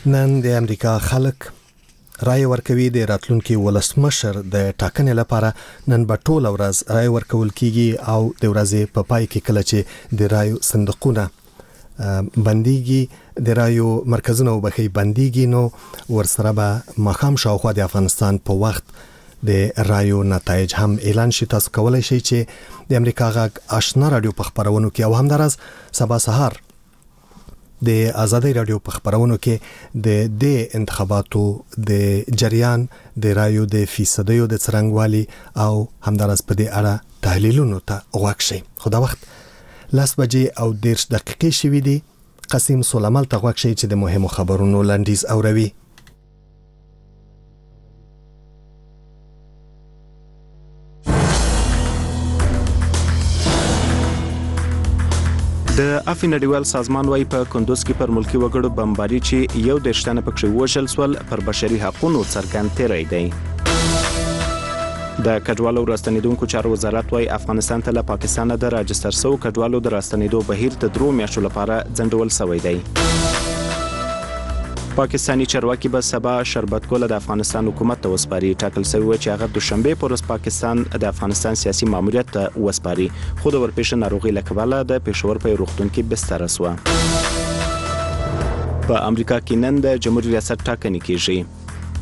نن د امریکا خلک رای ورکوي د راتلونکي ولسمشر د ټاکنې لپاره. نن به ټول ورځ رای ورکول کیږي او د ورځې په پای کې کله چې د رایو صندوقونه بنديږي د رایو مرکزونه وبخي بنديږي نو ورسره به مخام شاوخوا د افغانستان په وخت د رایو نتایج هم اعلان شي. تاسو کولای شئ چې د امریکا غږ آشنا رادیو په خبرونو کې او هم درز سبا سهار د آزادۍ رادیو په خبرونو کې د د انتخاباتو د جریان د رایو د فیصدیو د څرنګوالي او همدارس په دې اړه تحلیلونو ته غوږ شئ. خو دا وخت لاس بجې او دیرش دقیقې شوي دي. قسیم سلیمال ته غوږ شئ چې د مهمو خبرونو لنډیز اوروي. د افغان نړیوال سازمان وايي په کندوز کې پر ملکی وګړو بمباري چې یو د شتنه پکې وشل سول پر بشري حقوقو څرګند تیری دی. د کډوالو راستنیدونکو چارو وزارت وايي افغانستان ته له پاکستان د راجستر سو کډوالو د راستنیدو بهیر د درو میاشتو لپاره ځنډول شوی دی. پاکستانی چارواکي به سبا شربت ګل د افغانستان حکومت ته وسپاري. ټاکل شوی و چې هغه دوشنبه پر ورځ پاکستان د افغانستان سیاسي ماموریت ته وسپاري. خو د ورپېښه ناروغي لکباله د پېښور په روغتون کې بستر شو. په امریکا کې نن د جمهوریت ریاست ټاکنې کیږي.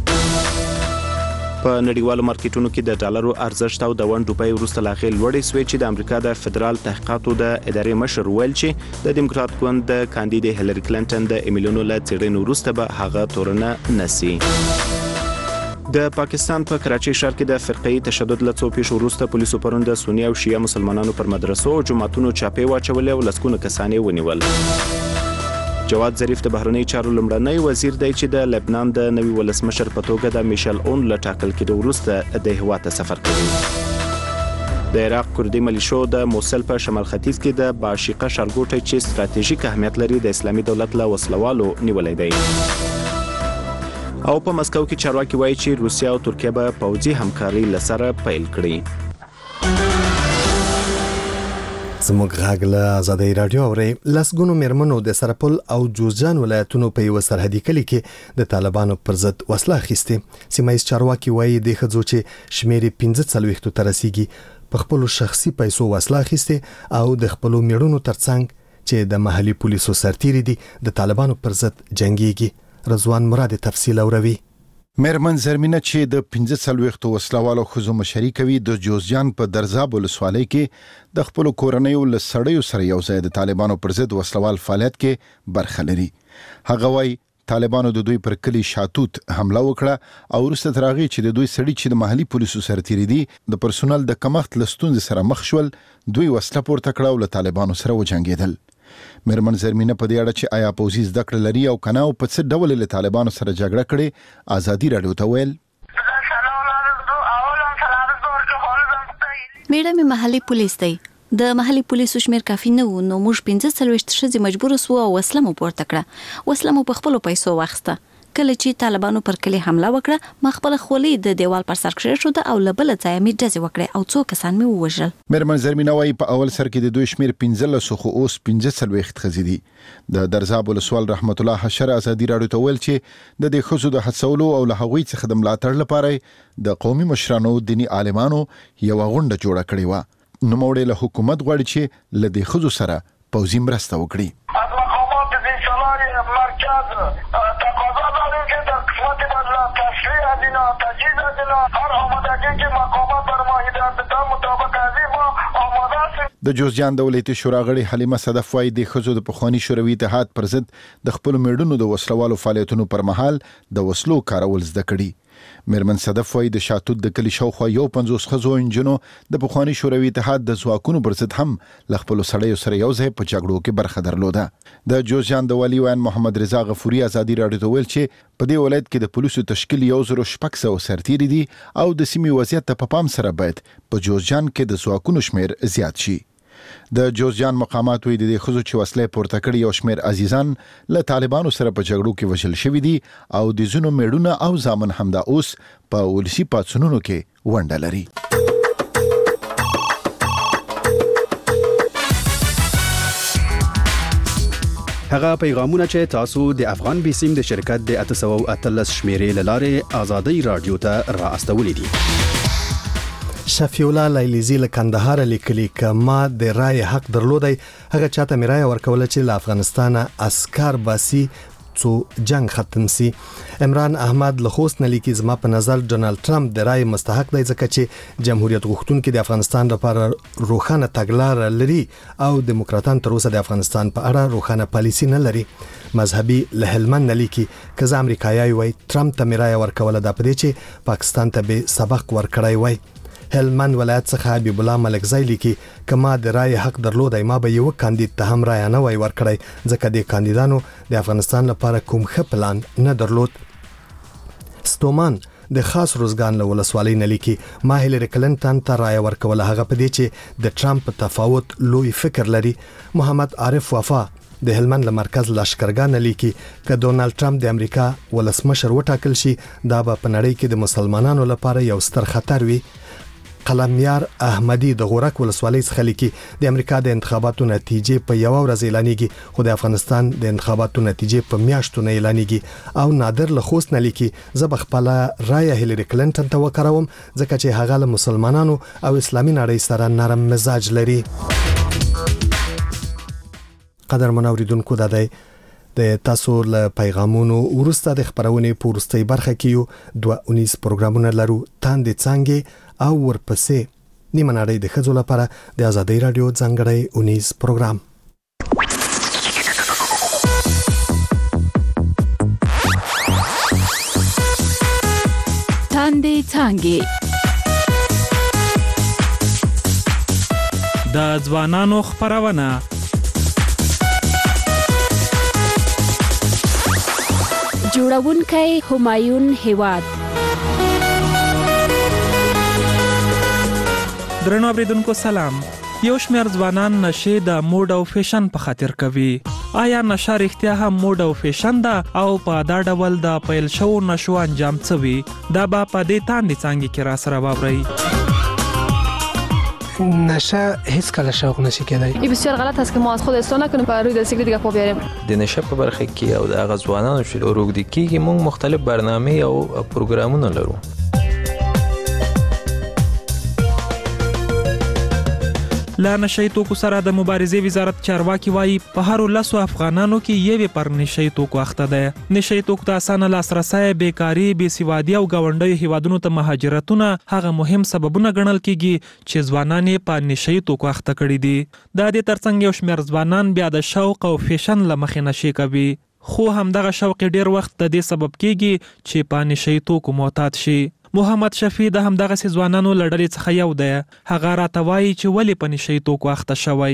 په نړیوالو مارکیټونو کې د ډالرو ارزښت او د ون روپۍ وروسته لا غیر لوړې شوې چې د امریکا د فدرال تحقیقاتو د ادارې مشر ویل چې د دیموکرات ګوند د کاندید هیلری کلینټن د ایمیلونو له څېړنې وروسته به هغه تورنه نسی. د پاکستان په کراچۍ ښار کې د فرقې تشدد له څو پیښو وروسته پولیسو پرون د سنی او شیعه مسلمانانو پر مدرسو او جماعتونو چاپې واچولې او لسګونه کسان یې ونیول. جواد ظریف د بهرنی چارو لمړنی وزیر دی چې د لبنان د نوي ولسمشر په توګه د میشل اون له ټاکل کېدو وروسته د هیواد ته سفر کوي. د عراق کردي ملیشو د موصل په شمال ختیځ کې د باشیقه ښارګوټی چې ستراتیژیک اهمیت لري د اسلامي دولت له وسلوالو نیولای دی. او په مسکو کې چارواکي وایي چې روسیا او ترکیه به پوځي همکاري لسره پیل کړي. زموږ غږ له آزادۍ رادیو اوري. لسګونو میرمنو د سرپل او جوزجان ولایتونو په یو سرحدي کلی کې د طالبانو پر ضد وسله اخیستې. سیمایي چارواکي وایي د ښځو چې شمیر پنځه څلوېښت ته رسیږي په خپل شخصي پیسو وسله اخیستې او د خپل میړونو ترڅنګ چې د محلي پولیسو سرتیري دي د طالبانو پر ضد جنگيږي. رضوان مراد تفصیل اوروي. میرمن زرمینه چې د پنځه څلوېښت وسلوالو ښځو مشري کوي د جوزجان په درزاب ولسوالۍ کې د خپل کورنیو له سړیو سره یو ځای د طالبانو پر ضد وسلوال فعالیت کې برخه لري. هغه وايي طالبانو د دوی پر کلی شاتوت حمله وکړه او وروسته تر هغې چې د دوی سړي چې د محلي پولیسو سرتیري دي د پرسونل د کمښت له ستونزې سره مخ شول دوی وسله پورته کړه او له طالبانو سره وجنګېدل. میرمن زرمینه په دې اړه چې آیا پوځي زده کړه لري او کنه او په څه ډول له طالبانو سره جګړه کړي آزادي رادیو ته ویل. میډم محلي پولیس دی. د محلي پولیسو شمیر کافي نه و نو موږ پنځه څلوېښت ښځې مجبور سو او وسله مو پورته کړه. وسله مو په خپلو پیسو واخیسته. کله چې طالبانو پر کلی حمله وکړه ما خپل خولې د دیوال پر سر کېښوده او له بله ځایه مې ډزې وکړې او څو کسان مې ووژل. میرمن زرمینه وایي په اول سر کې د دوی شمیر پنځلس خو اوس پنځه څلوېښت ښځې دي. د درزاب ولسوال رحمت الله حشر آزادي رادیو ته ویل چې د دې ښځو د هڅولو او له هغوی څخه د ملاتړ لپاره د قومي مشرانو دیني عالمانو یوه غونډه جوړه کړې وه. نوموړی له حکومت غواړي چې له دې ښځو سره پوځي مرسته وکړي. د جوزجان د ولایتي شورا غړي حلیمه صدف وايي د ښځو د پخواني شوروي اتحاد پر ضد د خپل میړونو د وسلوالو فعالیتونو پر مهال د وسلو کارول زده کړي. میرمن صدف وايي د شاتوت د کلی شاوخوا یو پنځوس ښځو انجنونو د پخواني شوروي اتحاد د ځواکونو پر ضد هم له خپلو سړیو سره یو ځای په جګړو کې برخه درلوده. د جوزجان د والي ویان محمد رضا غفوري آزادي رادیو ته ویل چې په دې ولایت کې د پولیسو تشکیل یو زر شپږ سوه سرتیري دي او د سیمې وضعیت ته په پام سره باید په جوزجان کې د ځواکونو شمیر زیات شي. د جوزجان مقامات وی د ښځو چې وسلې پورته کړي یو شمیر عزیزان له طالبانو سره په جګړو کې وژل شوي دي او د ځینو میړونه او زامن همدا اوس په ولسي پاڅونونو کې ونډه لري. هغه پیغامونه چې تاسو د افغان بیسیم د شرکت د اته سوه او اتلس شمیرې لاره آزادۍ رادیو ته را استولې دي. شفیع الله لیلیزی له کندهار لیکلي کما د رای حق درلودای هغه چاته میرای ورکول چې له افغانستان اسکار باسي څو جنگ ختم سي. عمران احمد له خوست نه لیکي زما په نظر ډونالد ټرمپ د رای مستحق دی ځکه چې جمهوریت غوښتونکي د افغانستان لپاره روښانه تګلارې لري او دیموکراتان تر اوسه د افغانستان په اړه روښانه پالیسی نه لري. مذهبي له هلمند نه لیکي که زه امریکایي وای ټرمپ ته میرای ورکول د پدې چې پاکستان ته به سبق ورکړای وای. هلمند ولایت څخه حبیب الله ملکزی لیکي کما د رای حق درلودای ما به یو کاندید ته هم رای نه وای ورکړی ځکه د کاندیدانو د افغانستان لپاره کوم ښه پلان نه درلود. ستومان د خاص روزګان له ولسوالۍ نه لیکي ما هیلری کلینټن ته رای ورکول هغه په دې چې د ټرمپ تفاوت لوی فکر لري. محمد عارف وفا د هلمند له مرکز لشکرګاه نه لیکي ک ډونالد ټرمپ د امریکا ولسمشر وټاکل شي دا به په نړۍ کې د مسلمانانو لپاره یو ستر خطر وي. قلمیار احمدی د غورک ولسوالۍ څخه لیکي د امریکا د انتخاباتو نتیجې په یو ورځ اعلانېږي خو د افغانستان د انتخاباتو نتیجې په میاشتو نه اعلانېږي. او نادر له خوست نه لیکي زه به خپل رای هیلری کلینټن ته وکړم ځکه چې هغه له مسلمانانو او اسلامي نړۍ سره نرم مزاج لري. قدر منوریدونکو د دې د تاسو له پیغامونو ورسته د خبرونې په ورستۍ برخه کې یو دوه اونیز پروګرامونه لرو تاندې څنګه او ورپسې نیمه نړۍ د ښځو لپاره د آزادۍ رادیو ځانګړی اونیز پروګرام. تاندې څنګه د ځوانانو خبرونه جوړونکی همایون هیواد. درنو اوریدونکو سلام. یو شمېر ځوانان نشې د موډ او فیشن په خاطر کوي. آیا نشه رښتیا هم موډ او فیشن ده او په دا ډول د پیل شو نشو انجام څه وي دا به په دې تاندې څنګه کې را سره واورئ. نشه هیڅ کله شوق نشي کېدای. این بسیار غلط است که ما از خود استفاده نکنیم و روی د سیګریټ گپ بیاریم. د نشه په برخه کې او د غزوانانو چې روغدي کېږي موږ مختلف برنامه او پروګرامونه لرو. لا نشئی توکو سره د مبارزې وزارت چارواکي وایي په هر لسو افغانانو کې یوې پر نشئی توکو اخته ده. نشئی توکو ته اسانه لاسرسی، بیکاری، بېسوادي او ګاونډیو هیوادونو ته مهاجرتونه هغه مهم سببونه ګڼل کېږي چې ځوانان یې په نشئی توکو اخته کړي دي. د دې ترڅنګ یو شمېر ځوانان بیا د شوق او فیشن له مخې نشې کوي خو همدغه شوق ډیر وخت د دې سبب کېږي چې په نشئی توکو معتاد شي. محمد شفیع د همدغه سي ځوانانو لړلې څخه یو دی. هغه راته وایي چې ولې په نشئی توکو اخته شوی.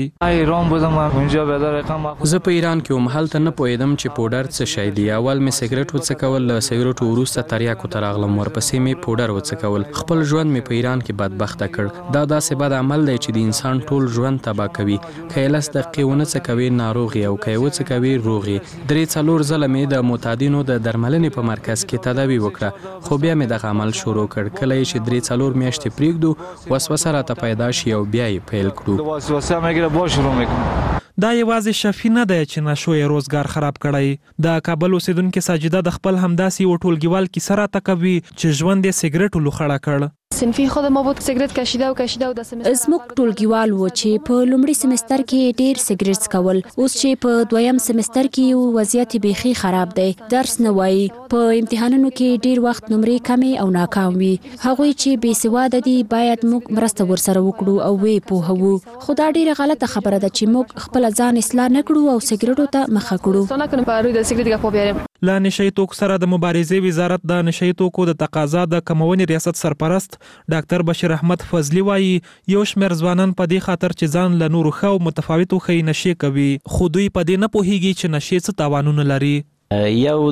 زه په ایران کې وم هلته نه پوهېدم چې پوډر څه شی دی. اول مې سګرټ وڅکول، له سګرټو وروسته تریاکو ته راغلم، ورپسې مې پوډر وڅکول. خپل ژوند مې په ایران کې بدبخته کړ. دا داسې بد عمل دی چې د انسان ټول ژوند تباه کوي. که یې لس دقیقې ونه څکوي ناروغ یې او که یې وڅکوي روغ یې. درې څلور ځله مې د معتادینو د درملنې په مرکز کې تداوي وکړه خو بیا مې دغه عمل شروع کړ. کله چې درې څلور میاشتې پرېږدو وسوسه راته پیدا شي او بیا یې پیل کړو. دا یوازې شفیع نه دی چې نشو یې روزګار خراب کړی. د کابل اوسیدونکې ساجده د خپل همداسې یو ټولګیوال کیسه راته کوي چې ژوند یې سګرټو لوخړه کړ. صنفی خود ما بود سیگریت کشیده و کشیده و د سمستر زموږ ټولګیوال و چې په لومړي سمستر کې ډیر سیګریټ څکول. اوس چې په دویم سمستر کې وضعیت بیخي خراب دی. درس نه وایي، په امتحانونو کې ډیر وخت نمرې کمې او ناکام وي. هغوی چې بې سواده دي باید موږ مرسته ورسره وکړو او وې پوهوو. خو دا ډیره غلطه خبره ده چې موږ خپل ځان اصلاح نه کړو او سیګریټو ته مخه کړو. لا نشئی توکو سره د مبارزې وزارت د نشئی توکو د تقاضا د کمونې ریاست سرپرست ډاکټر بشیر احمد فضلی وایي یو شمېر ځوانان په دې خاطر چې ځان له نورو ښه او متفاوتو ښې نشې کوي خو دوی په دې نه پوهیږي چې نشې څه تاوانونه لري. یو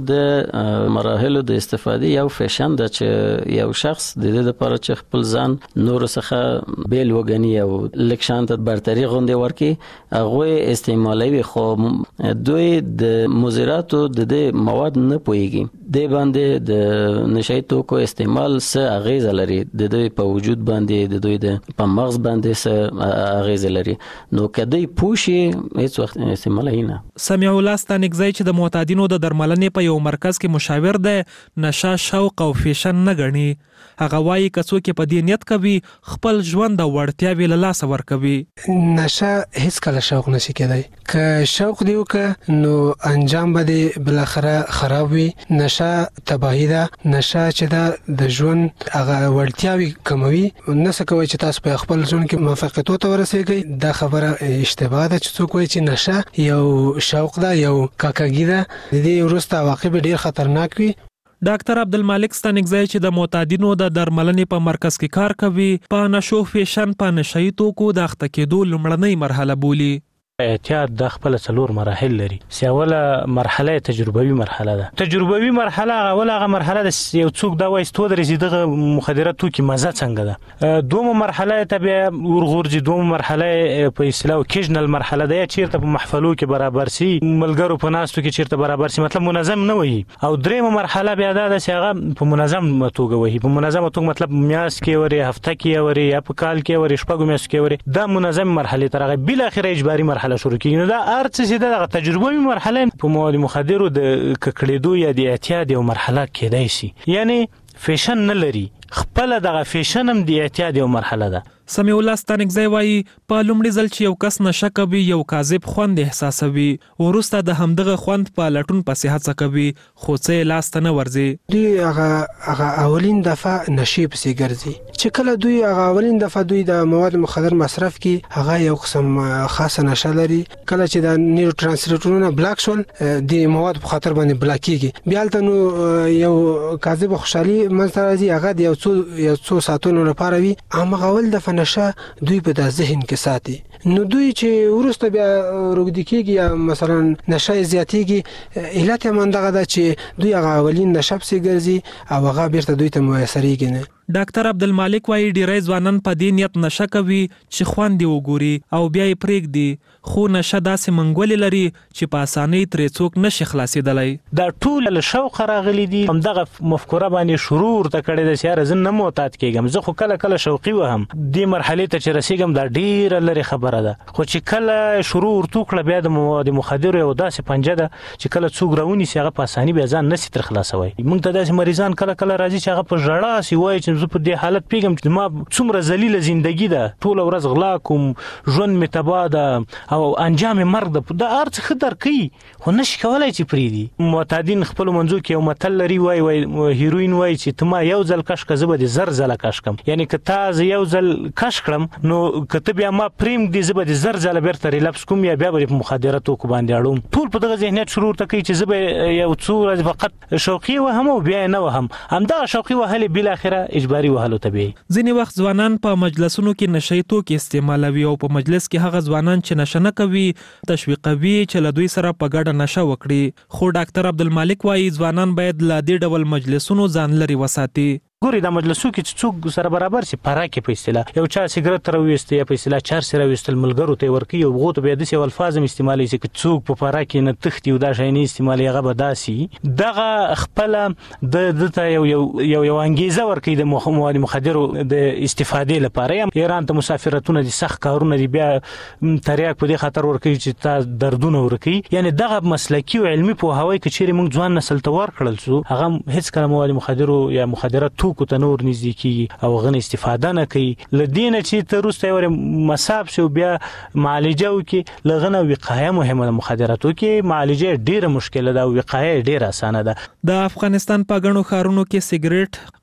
د مراحلو د استفادې یو فیشن د چې یو شخص د دې لپاره چې خپل ځان نور څخه بیل وګڼي او لکشان ته برتری غونډه ورکي هغه استعمالوي، خو دوی د مضراتو د دې مواد نه پويږي. د باندې د نشئی توکو استعمال څه اغیز لري، د دوی په وجود باندې د دوی د په مغز باندې څه اغیز لري. نو کدی پوشي هیڅ وخت استعمالوي نه. سمیع الله ستانکزی چې د معتادینو د درملنې په یو مرکز کې مشاور دی، نشه شوق او فیشن نه غني. هغه وايي کڅو کې په دې نیت کوي خپل ژوند د وړتیاوي له لاسه ورکوي. نشه هیڅ کله شوق نشي کېدای. که شوق دیو که نو انجام به بل اخره خراب وي. نشه تباہی ده. نشه چې دا د ژوند هغه وړتیاوي کموي. نسه کوي چې تاسو په خپل ژوند کې موافقتو ته ورسېږئ. دا خبره اشتباه ده چې څوک وایي چې نشه یو شوق ده، یو کاکاګي ده. د دې وروسته عواقب ډیر خطرناک وي. ډاکټر عبدالمالک ستانکزی چې د معتادینو د درملنې په مرکز کې کار کوي، په نشو فیشن په نشئی توکو د اخته کېدو لومړنۍ مرحله بولي. اعتیاد د خپل څلور مراحل لري. سیاوله مرحله تجربوي مرحله ده. تجربوي مرحله اوله هغه مرحله د یو څوک دا وایي ستو درې دغه مخدره توکي مزه څنګه ده. دومره مرحله ته بیا ورغورځي. دومره مرحله په اصطلاح اوکیژنل مرحله ده، چیرته په محفلو کې برابر سي، ملګرو په ناستو کې چیرته برابر سي، مطلب منظم نه وي. او دریمه مرحله بیا ده چې هغه په منظم توګه وي. په منظم توګه مطلب میاس کې وری، هفته کې وری، یا په کال کې وری، شپږ میاس کې وری. دا منظم مرحله تر هغه بل اخر اجباري مرحله شروع کیږي. نو دا ارڅ چې دغه تجربوي مرحله په مواد مخدرو د ککړېدو یا د اعتیاد یو مرحله کېدای شي. یعنی فیشن نه لري، خپل دغه فیشن هم د اعتیاد یو مرحله ده. سمیع الله ستانکزی وایي په لومړي ځل چې یو کس نشه کوي یو کاذب خوند احساسوي، وروسته د همدغه خوند په لټون پسې هڅه کوي، خو څه لاس ته نه ورځي. دوی هغه هغه اولین دفعه نشې پسې ګرځي. چې کله دوی هغه اولین دفعه دوی د مواد مخدر مصرف کی هغه یو قسم خاصه نشه لري. کله چې د نیورو ترانسمیټرونه بلاک شول د مواد په خاطر باندې بلاکیږي، بیا ته نو یو کاذب خوشحالي منځ راځي. هغه د یو څو یو څو ساعتونو لپاره وي. هغه اول دفعه نشه دوی په د ذهن کې ساتي. نو دوی چې ورسته بیا روږدي کېږي یا مثلا نشه زیاتېږي، علت یې همدغه ده چې دوی هغه اولین نشه پسې ګرځي او هغه بیرته دوی ته میسرېږي نه. ډاکټر عبدالمالک وايي ډیری ځوانان په دې نیت نشه کوي چې خوند یې وګوري او بیا یې پرېږدي، خو نشه داسې منګولې لري چې په اسانۍ ترې څوک نشي خلاصېدلی. دا ټول له شوقه راغلي دي. همدغه مفکوره باندې شروع ورته کړې ده چې یاره زه نه معتاد کېږم، زه خو کله کله شوقي وهم. دې مرحلې ته چې رسېږم دا ډېره لرې خبره ده. خو چې کله شروع ورته وکړه بیا د مواد مخدرو یو داسې پنجه ده چې کله څوک راونیسي هغه په اساني بیا ځان نسي تر خلاصوی. موږ ته داسې مریضان کله کله راځي چې هغه په ژړا سي وایي چې زه په دې حالت پیګم چې ما څومره ذلیله زندگی ده، ټول ورځ غلا کوم، ژوند می تباه ده او انجام مرګ ده. دا ارڅ خطر کوي خو نشي کولای چې پریدي. معتادین خپل منځو کې یو متل لري، وای وای هیروین وای چې ته ما یو ځل کش که زه به د زر ځله کش کم. یعنی که تا زه یو ځل کش کړم نو که ته بیا ما پریم دی زه به د زر ځله بیرته ریلپس کوم یا بیا به په مخدره توکو باندې اړوم. ټول په دغه ذهنیت شروع ته کوي چې زه به یو څو ورځې فقط شوقي وهم او بیا نه وهم. همدغه شوقي وهل بل اخره اجباري وهلو ته بي. ځینې وخت ځوانان په مجلسونو کې نشئی توکي استعمالوي او په مجلس کې هغه ځوانان چې نشه نه کوي تشویقوي چې له دوی سره په ګډه نشه وکړي. خو ډاکټر عبدالمالک وايي ځوانان باید له دې ډول مجلسونو ځان لري وساتي. ګوري د مجلسو کې چې څوک سره برابر سي پراکه په اصطلاح یو چا سیګریټ راويست یا په اصطلاح چار سره وستل ملګرو ته ورکی او غوته به د څه الفاظ استعمالي چې څوک په پراکه نه تختی او دا شي نه استعمالي هغه به داسي دغه خپل د دته یو یو یو انګیزه ورکی د مواد مخدرو د استفادې لپاره. ایران ته مسافرتونه دي، سخت کارونه دي، بیا تریاک په دې خطر ورکی چې تا دردونه ورکی. یعنی دغه مسلکی او علمي په هوای کې چیرې موږ ځوان نسل ته ور کړل سو هغه هیڅ کله مواد مخدرو یا مخدرات توکو ته نور نږدې کی او غن استفاده نه کوي. لدینه چې ته روسته ور مصاب شو بیا معالجه وکي. لغنه وقایه مهمه ده. مخدراتو کې معالجه ډیره مشکله ده او وقایه ډیره اسانه ده. د افغانستان په غنو خارونو کې سیګریټ،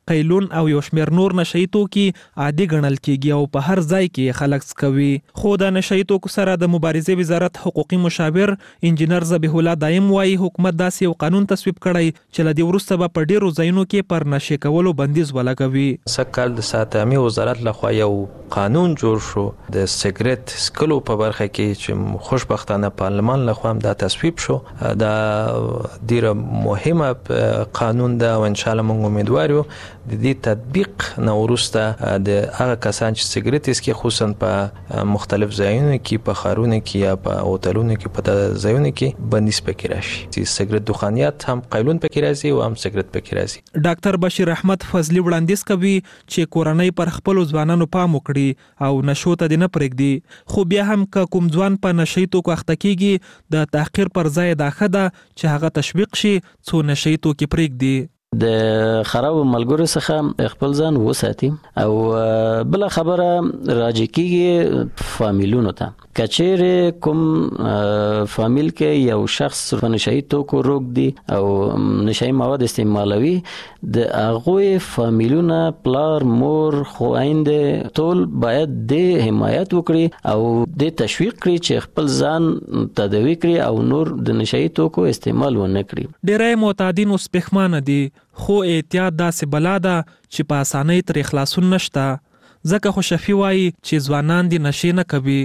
قیلون او یو شمېر نور نشئی توکي عادي ګڼل کیږي او په هر ځای کې خلک څکوي. خو د نشئی توکو سره د مبارزې وزارت حقوقي مشاور انجینر ذبیح الله دایم وایي حکومت داسې یو قانون تصویب کړی چې له دې وروسته به په ډیرو ځایونو کې پر نشي کولو بندیز ولګوي. سکهال د ساتامي وزارت لخوا یو قانون جوړ شو د سیګریټ سکلو په برخه کې چې خوشبختانه پارلمان لخوا هم دا تصویب شو. دا ډیره مهمه قانون ده او ان شاء الله موږ امیدوار یو د دې تطبیق نه وروسته د هغه کسان چې سیګریټ اسکي خصوصا په مختلف ځایونو کې په ښارونو کې یا په هوټلونو کې په ځایونو کې بندیز پکې راشي چې سیګریټ دخانیات هم قیلون پکې راځي او هم سیګریټ پکې راځي. ډاکټر بشیر احمد فضلی وړاندیز کوي چې کورنۍ پر خپل ځوانانو پام وکړي او نشو ته نه پرېږدي. خو بیا هم که کوم ځوان په نشئی توکو اخته کیږي د تحقیر پر ځای دا ښه ده چې هغه تشویق شي څو نشئی توکي پرېږدي. د خراب ملګرو څخه خپل ځان وساتي او بل خبره راځي کیږي فامیلونو ته کچېره کوم فامیل کې یو شخص په نشئی توکو روک دی او نشئی مواد استعمالوي د هغه فامیلونه پلار مور خويندې ټول باید د حمایت وکړي او د تشویق کړي چې خپل ځان تداوی کړي او نور د نشئی توکو استعمال ونه کړي. ډېرای معتادین اوس پښمانه دي خو احتیاط داسې بلا ده چې په اسانۍ تر خلاصون نشته. ځکه خو شفیع وایي چې ځوانان دي نشي نه کوي.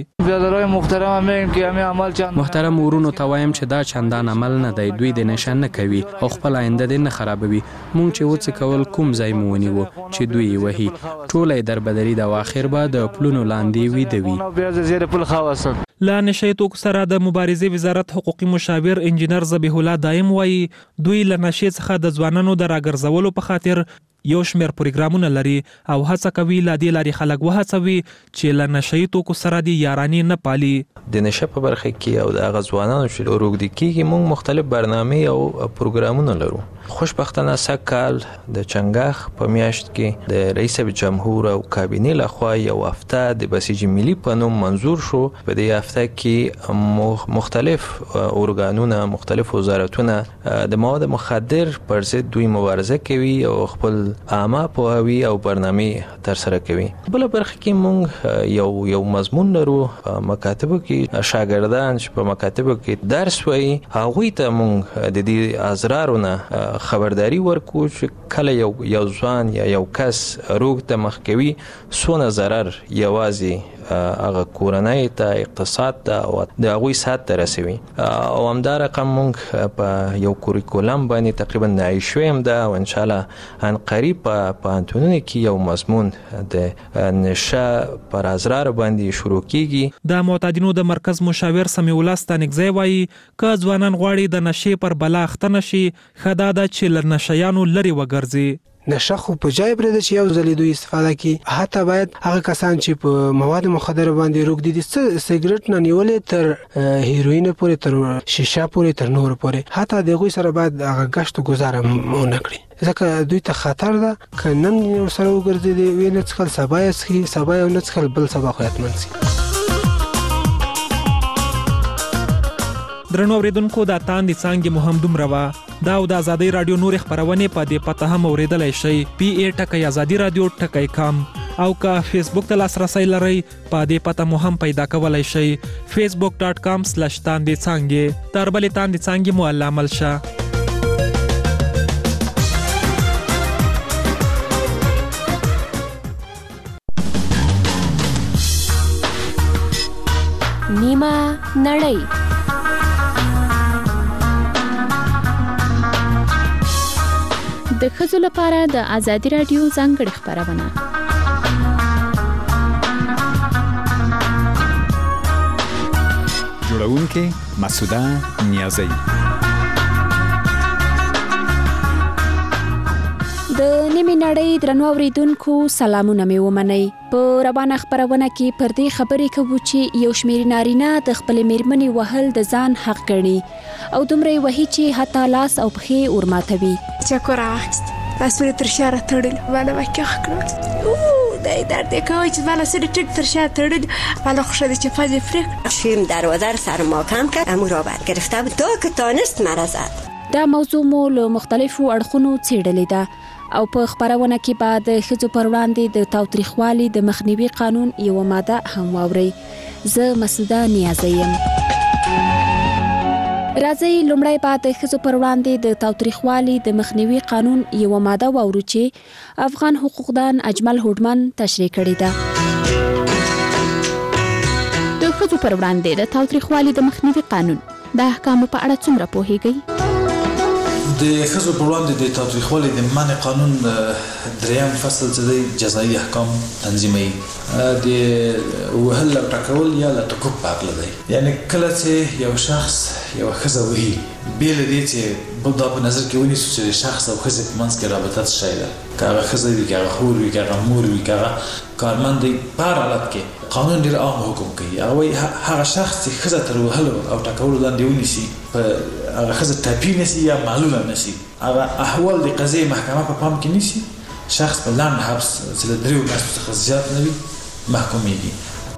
محترم ورونو ته وایم چې دا چندان عمل نه دی. دوی د نشه نه کوي او خپل آینده دې نه خرابوي. مونږ چې وڅ کول کوم ځای مو ونیو چې دوی وهي ټوله دربدري د واخر به د پلونو لاندې وي دوي. لا نشئی توکو سره د مبارزې وزارت حقوقي مشاور انجینر ذبیح الله دایم وایي دوی له نشې څخه د ځوانانو د راګرځولو په خاطر یو شمېر پروګرامونه لري او هڅه کوي لا دې لاري خلک وهڅوي چې له نشئی توکو سره د یارانې نه پالي. د نشه په برخه کې او د غزوانانو چې روږدي کیږي موږ مختلف برنامې او پروګرامونه لرو. خوشبختانه سکهال د چنګاخ په میاشت کې د رئیس جمهور او کابینې لخوا یو هفته د بسیج ملي په نوم منظور شو. په دې هفته کې مختلف ارګانونه مختلف وزارتونه د مواد مخدر پر ضد دوی مبارزه کوي او خپل عامه پوهاوی او برنامه تر سره کوي. بل برخه کې موږ یو یو مضمون لرو مکاتبو کې شاګردان چې په مکاتبو کې درس وایي هغوی ته موږ د دې ازرارونه خبرداري ورکو چې کله یو یو ځوان یا یو کس روغ ته مخ کوي څونه ضرر یوازې هغه کورنۍ ته اقتصاد ته او د هغوی سات ته رسوي. او همدا رقم موږ په یو کوریکولم باندې تقریبا نایي شوی هم ده او انشاءالله ان قریب په پوهنتونونو کې یو مضمون د نشه پر ازرار باندې شروع کیږي. د معتادینو د مرکز مشاور سمیع الله ستانکزی وایي که ځوانان غواړي د نشې پر بلا اخته نشي ښه دا ده چې له نشیانو لرې وګرځي. نشه خو په ځای پرې چې یو ځلې دوی استفاده کوي. حتی باید هغه کسان چې په مواد مخدر باندې روږدي دي سیګریټ نه نیولې تر هیروین پورې تر شیشه پورې تر نور پورې حتی دغه سره باید هغه غشت گزاره مونږ کړی ځکه دوی ته خطر ده که نن یو سره وګرځي دی وینې څخه سبا یې سخي سبا یې نه څخه بل سبا خو یاتمن سي. درنو اوریدونکو دا تاندې څانګې مو هم دومره وه. دا او د ازادۍ راډیو نورې خپرونې په دې پته هم اوریدلی شئ پی ای ټکی ازادي راډیو ټکی کام او که فیسبوک ته لاسرسی لرئ په دې پته مو هم پیدا کولی شئ فیسبوک ډاټ کام سلش تاندې څانګې. تر بلې تاندې څانګې مو الله عمل شه. نیمه نړۍ د ښځو لپاره د ازادي راډیو ځانګړې خپرونه. جوړونکې مسعوده نیازی. د نیمه نړۍ درنو اوریدونکو سلامونه مې ومنئ. په روانه خپرونه کې پر دې خبرې کوو چې یو شمېر نارینه د خپلې میرمنې وهل د ځان حق ګڼي او دومره یې وهي چې حتی لاس او پښې ورماتوي. چکر اخیست لاسونه تر شا راتړل والا وکیخ کړل او دای درد کوي چې والا سره ټیک تر شا تړل والا خوشاله چې فاز فرق شیم دروازه رو سر ما کم کرد امو را بعد گرفته بود تا که تانست مرا زد. دا موضوع مو له مختلفو اړخونو څېړلې ده او په خبرونه کې بعد ښځو پر وړاندې د تاوتریخوالي د مخنیوي قانون یو ماده هم واوري. زه مسوده نیازی یم. راځي لومړی بعد ښځو پر وړاندې د تاوتریخوالي د مخنیوي قانون یو ماده واورو چې افغان حقوقدان اجمل هوډمن تشریح کړې ده. د ښځو پر وړاندې د تاوتریخوالي د مخنیوي قانون د احکامو په اړه څومره پوهیږئ؟ د ښځو پر وړاندې د تاوتریخوالي د منع قانون دریم فصل چې د جزایي احکام تنظیموي د وهل او ټکول یا له ټکوب په هکله دی. یعنې کله چې یو شخص یوه ښځه وهي بې له دې چې موږ دا په نظر کې ونیسو چې د شخص او ښځې په منځ کې رابطه څه شی ده، که هغه ښځه وي، که هغه خور وي، که هغه مور وي، که هغه کارمند دی، په هر حالت کې قانون ډېر عام حکم کوي. هغه وایي هغه شخص چې ښځه تر وهلو او ټکولو لاندې ونیسي، په هغه ښځه ټپي نسي یا معلوله نسي، هغه احوال د قضیې محکمه په پام کې نیسي، شخص په لنډ حبس چې له دریو میاشتو څخه زیات نه وي محکومیږي.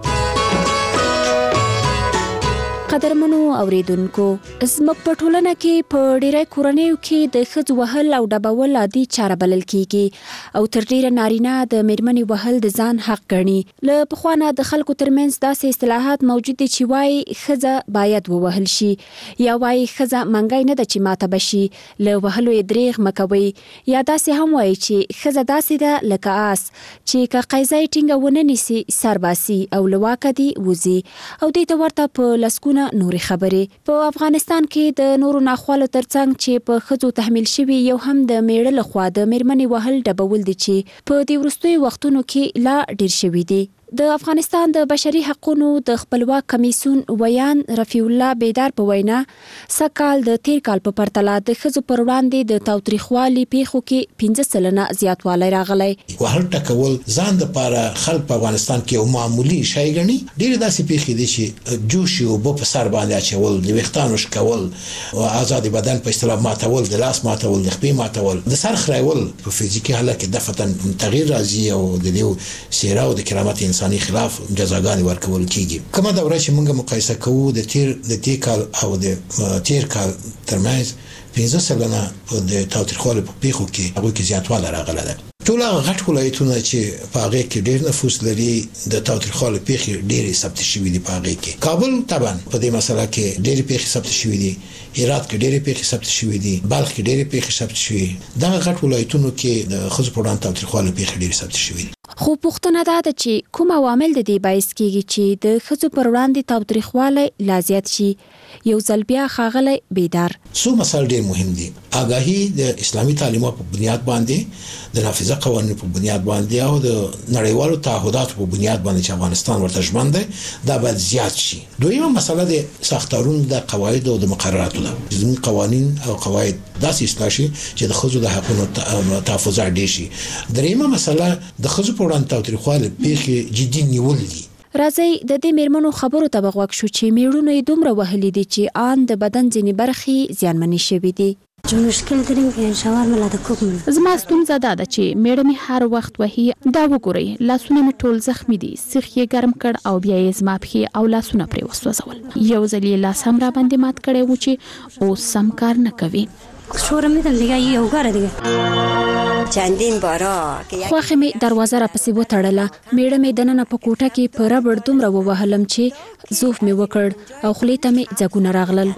قدرمنو اوریدونکو، زموږ په ټولنه کې په ډیری کورنیو کې د ښځو وهل او ډبول عادي چاره بلل کیږي او تر ډیره نارینه د میرمنې وهل د ځان حق ګڼي. له پخوانه د خلکو ترمنځ داسې اصطلاحات موجود دي چې وایي ښځه باید ووهل شي، یا وایي ښځه منګی نه ده چې ماته بشي، له وهلو یې دریغ مکوي، یا داسې هم وایي چې ښځه داسې ده لکه آس چې که قیضه یې ټینګه ونه نیسي سر باسي او له واکه دې وځي. او دې ته ورته په لسګونه نورې خبرې. په افغانستان کې د نورو ناخوالو ترڅنګ چې په ښځو تحمیل شوي یو هم د میړه لخوا د میرمنې وهل ډبول دي چې په دې وروستیو وختونو کې لا ډیر شوي دي. د افغانستان د بشري حقوقو د خپلواک کمیسیون ویان رفیع الله بیدار په وینا سکهال د تیر کال په پرتله د ښځو پر وړاندې د تاوتریخوالي پیښو کې پنځه سلنه زیاتوالی راغلی. وهل ټکول ځان دپاره خلک په افغانستان کې یو معمولي شی ګڼي. ډېرې داسې پیښې دي چې جوش یې اوبه په سر باندې اچول، د ویښتانو شکول، آزاد بدن په اصطلاح ماتول، د لاس ماتول، د خپې ماتول، د سر خریول په فزیکي حالت کې دفعتاً تغییر راځي او د دې څیره او د کرامت انساني خلاف جزاګانې ورکول کیږي. کومه دوره چې موږ مقایسه کوو د تیر د دې کال او د تیر کال ترمنځ پنځه سلنه د تاوتریخوالي په پیښو کې هغوی کې زیاتوالی راغلی ده. ټول هغه غټ ولایتونه چې په هغې کې ډېر نفوس لري د تاوتریخوالي پیښې ډېرې ثبت شوي دي په هغې کې. کابل طبعا په دې مسله کې ډېرې پیښې ثبت شوي دي، هرات کې ډېرې پیښې ثبت شوي دي، بلخ کې ډېرې پیښې ثبت شوي. دغه غټ ولایتونو کې د ښځو په وړاندې تاوتریخوالي پیښې ډېرې ثبت شوي دي. خو پوښتنه دا ده چې کوم عوامل د دې باعث کیږي چې د ښځو پر وړاندې تاوتریخوالی لا زیات شي؟ یو ځل بیا ښاغلی بیدار څو مسایل ډېر مهم دي. آګاهي د اسلامي تعلیماتو په بنیاد باندې، د نافذه قوانینو په بنیاد باندې او د نړیوالو تعهداتو په بنیاد باندې چې افغانستان ورته ژمن دی، دا باید زیات شي. دویمه مسله د ساختارونو د قواعد او د مقرراتو ده. زموږ قوانین او قواعد داسې اصلاح شي چې د ښځو د حقونو تحفظات ډېر شي. دریمه مسله د ښځو په وړاندې تاوتریخوالي پیښې جدي نیول دي. راځي د دې میرمنو خبرو ته بغوږ شو چې میړونو یې دومره وهلي دي چې آن د بدن ځینې برخې زیانمنې شوي دي. مشکل داریم که شوار ملا د کوب من زما ستونزه دا ده چې میړه مې هر وخت وهي. دا وګورئ، لاسونه مې ټول زخمي دي، سیخ یې ګرم کړ او بیا یې زما پښې او لاسونه پرې وسوځول. یو ځل یې لاس هم را باندې مات کړی و چې اوس سم کار نه کوي. شورم میدم دیگه یو ګاره دیگه چندین بارا خواخې مې دروازه را پسې وتړله. میړه مې دننه په کوټه کې په ربړ دومره ووهلم چې زوف مې وکړ او خولې ته مې ځګونه راغلل.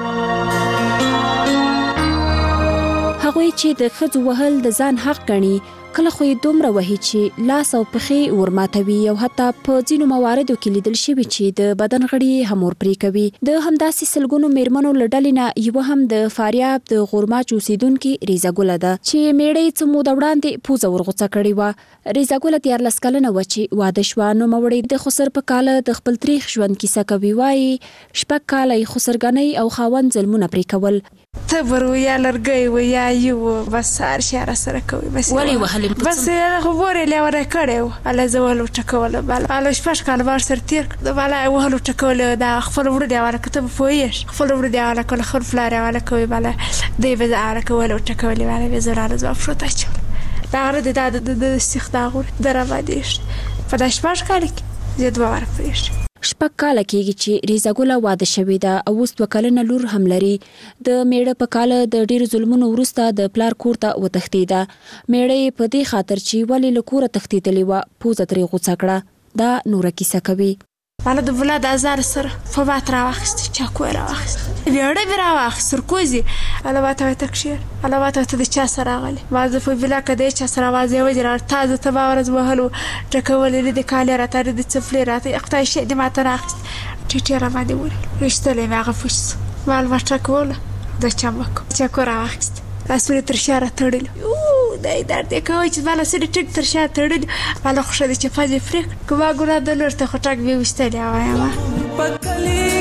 هغوی چې د ښځو وهل د ځان حق ګڼي، کله خو یې دومره وهي چې لاس او پښې ورماتوي او حتی په ځینو مواردو کې لیدل شوي چې د بدن غړي هم ور پرې کوي. د همداسې سلګونو میرمنو له ډلې نه یوه هم د فاریاب د غورماچ اوسیدونکې ریزه ګله ده چې میړه یې څه موده وړاندې پوزه ورغوڅه کړې وه. ریزه ګله دیارلس کلنه وه چې واده شوه. نوموړې د خسر په کاله د خپل تریخ ژوند کیسه کوي. وایي شپږ کاله یې خسرګنۍ او خاوند ظلمونه پرې کول. ته ور یا لرګی و یا یو بس هر شي را سره کوي. بس ولې وهلې؟ بس خو ورې لیوره کړی و الله زه وهلو ټکوله. بله الله شپږ کاله بار سر تېر کړ. د بله وهلو ټکوله دا خپل وړه دې حواله که ته به پوهېږې خپل وړه دې حواله کول، خپل پلار یې حواله کوي. بله دی به زه حواله کولو ټکولې. بله بیا زه راله زما پښو ته اچول. دا غره د دا د سیخ دا غوړ د را باندې ایښي په دا شپږ کاله کې زه دوه واره پرېښي. شپږ کاله کېږي چې ریزا ګله واده شوې ده او اوس دوه کلنه لور هم لري. د میړه په کاله د ډېرو ظلمونو وروسته د پلار کور ته وتښتېده. میړه یې په دې خاطر چې ولې له کوره تښتېدلې وه پوزه ترې غوڅه کړه. دا نوره کیسه کوي. مالا د ولاد ازار سره فبات راواخیست، چاکو یې راواخیست، بیړه مې راواخیست، سرکوزي الواته وایي تکشیر الواته ته د چا سره راغلی. ما زه په ویلا کې د چا سره آواز یې وجې تازه تبا ورځ وهلو ټکولې د کالي راته د څپلې راته اقطاع شي د ماته راخیست ټیټې را باندې وړل رښتلې مې هغه فوس مال ما ټکوله د چمک چاکو راواخیست لاسونه تر شا راتړلي. یو دای درد یې کوي چې ما لاسونه ټیټ تر شا تړلي. ما له خوښه دی چې فاز یې پرې کړ. که ما ګناه د لور ته خو ټک مې ویستلی وایم. خو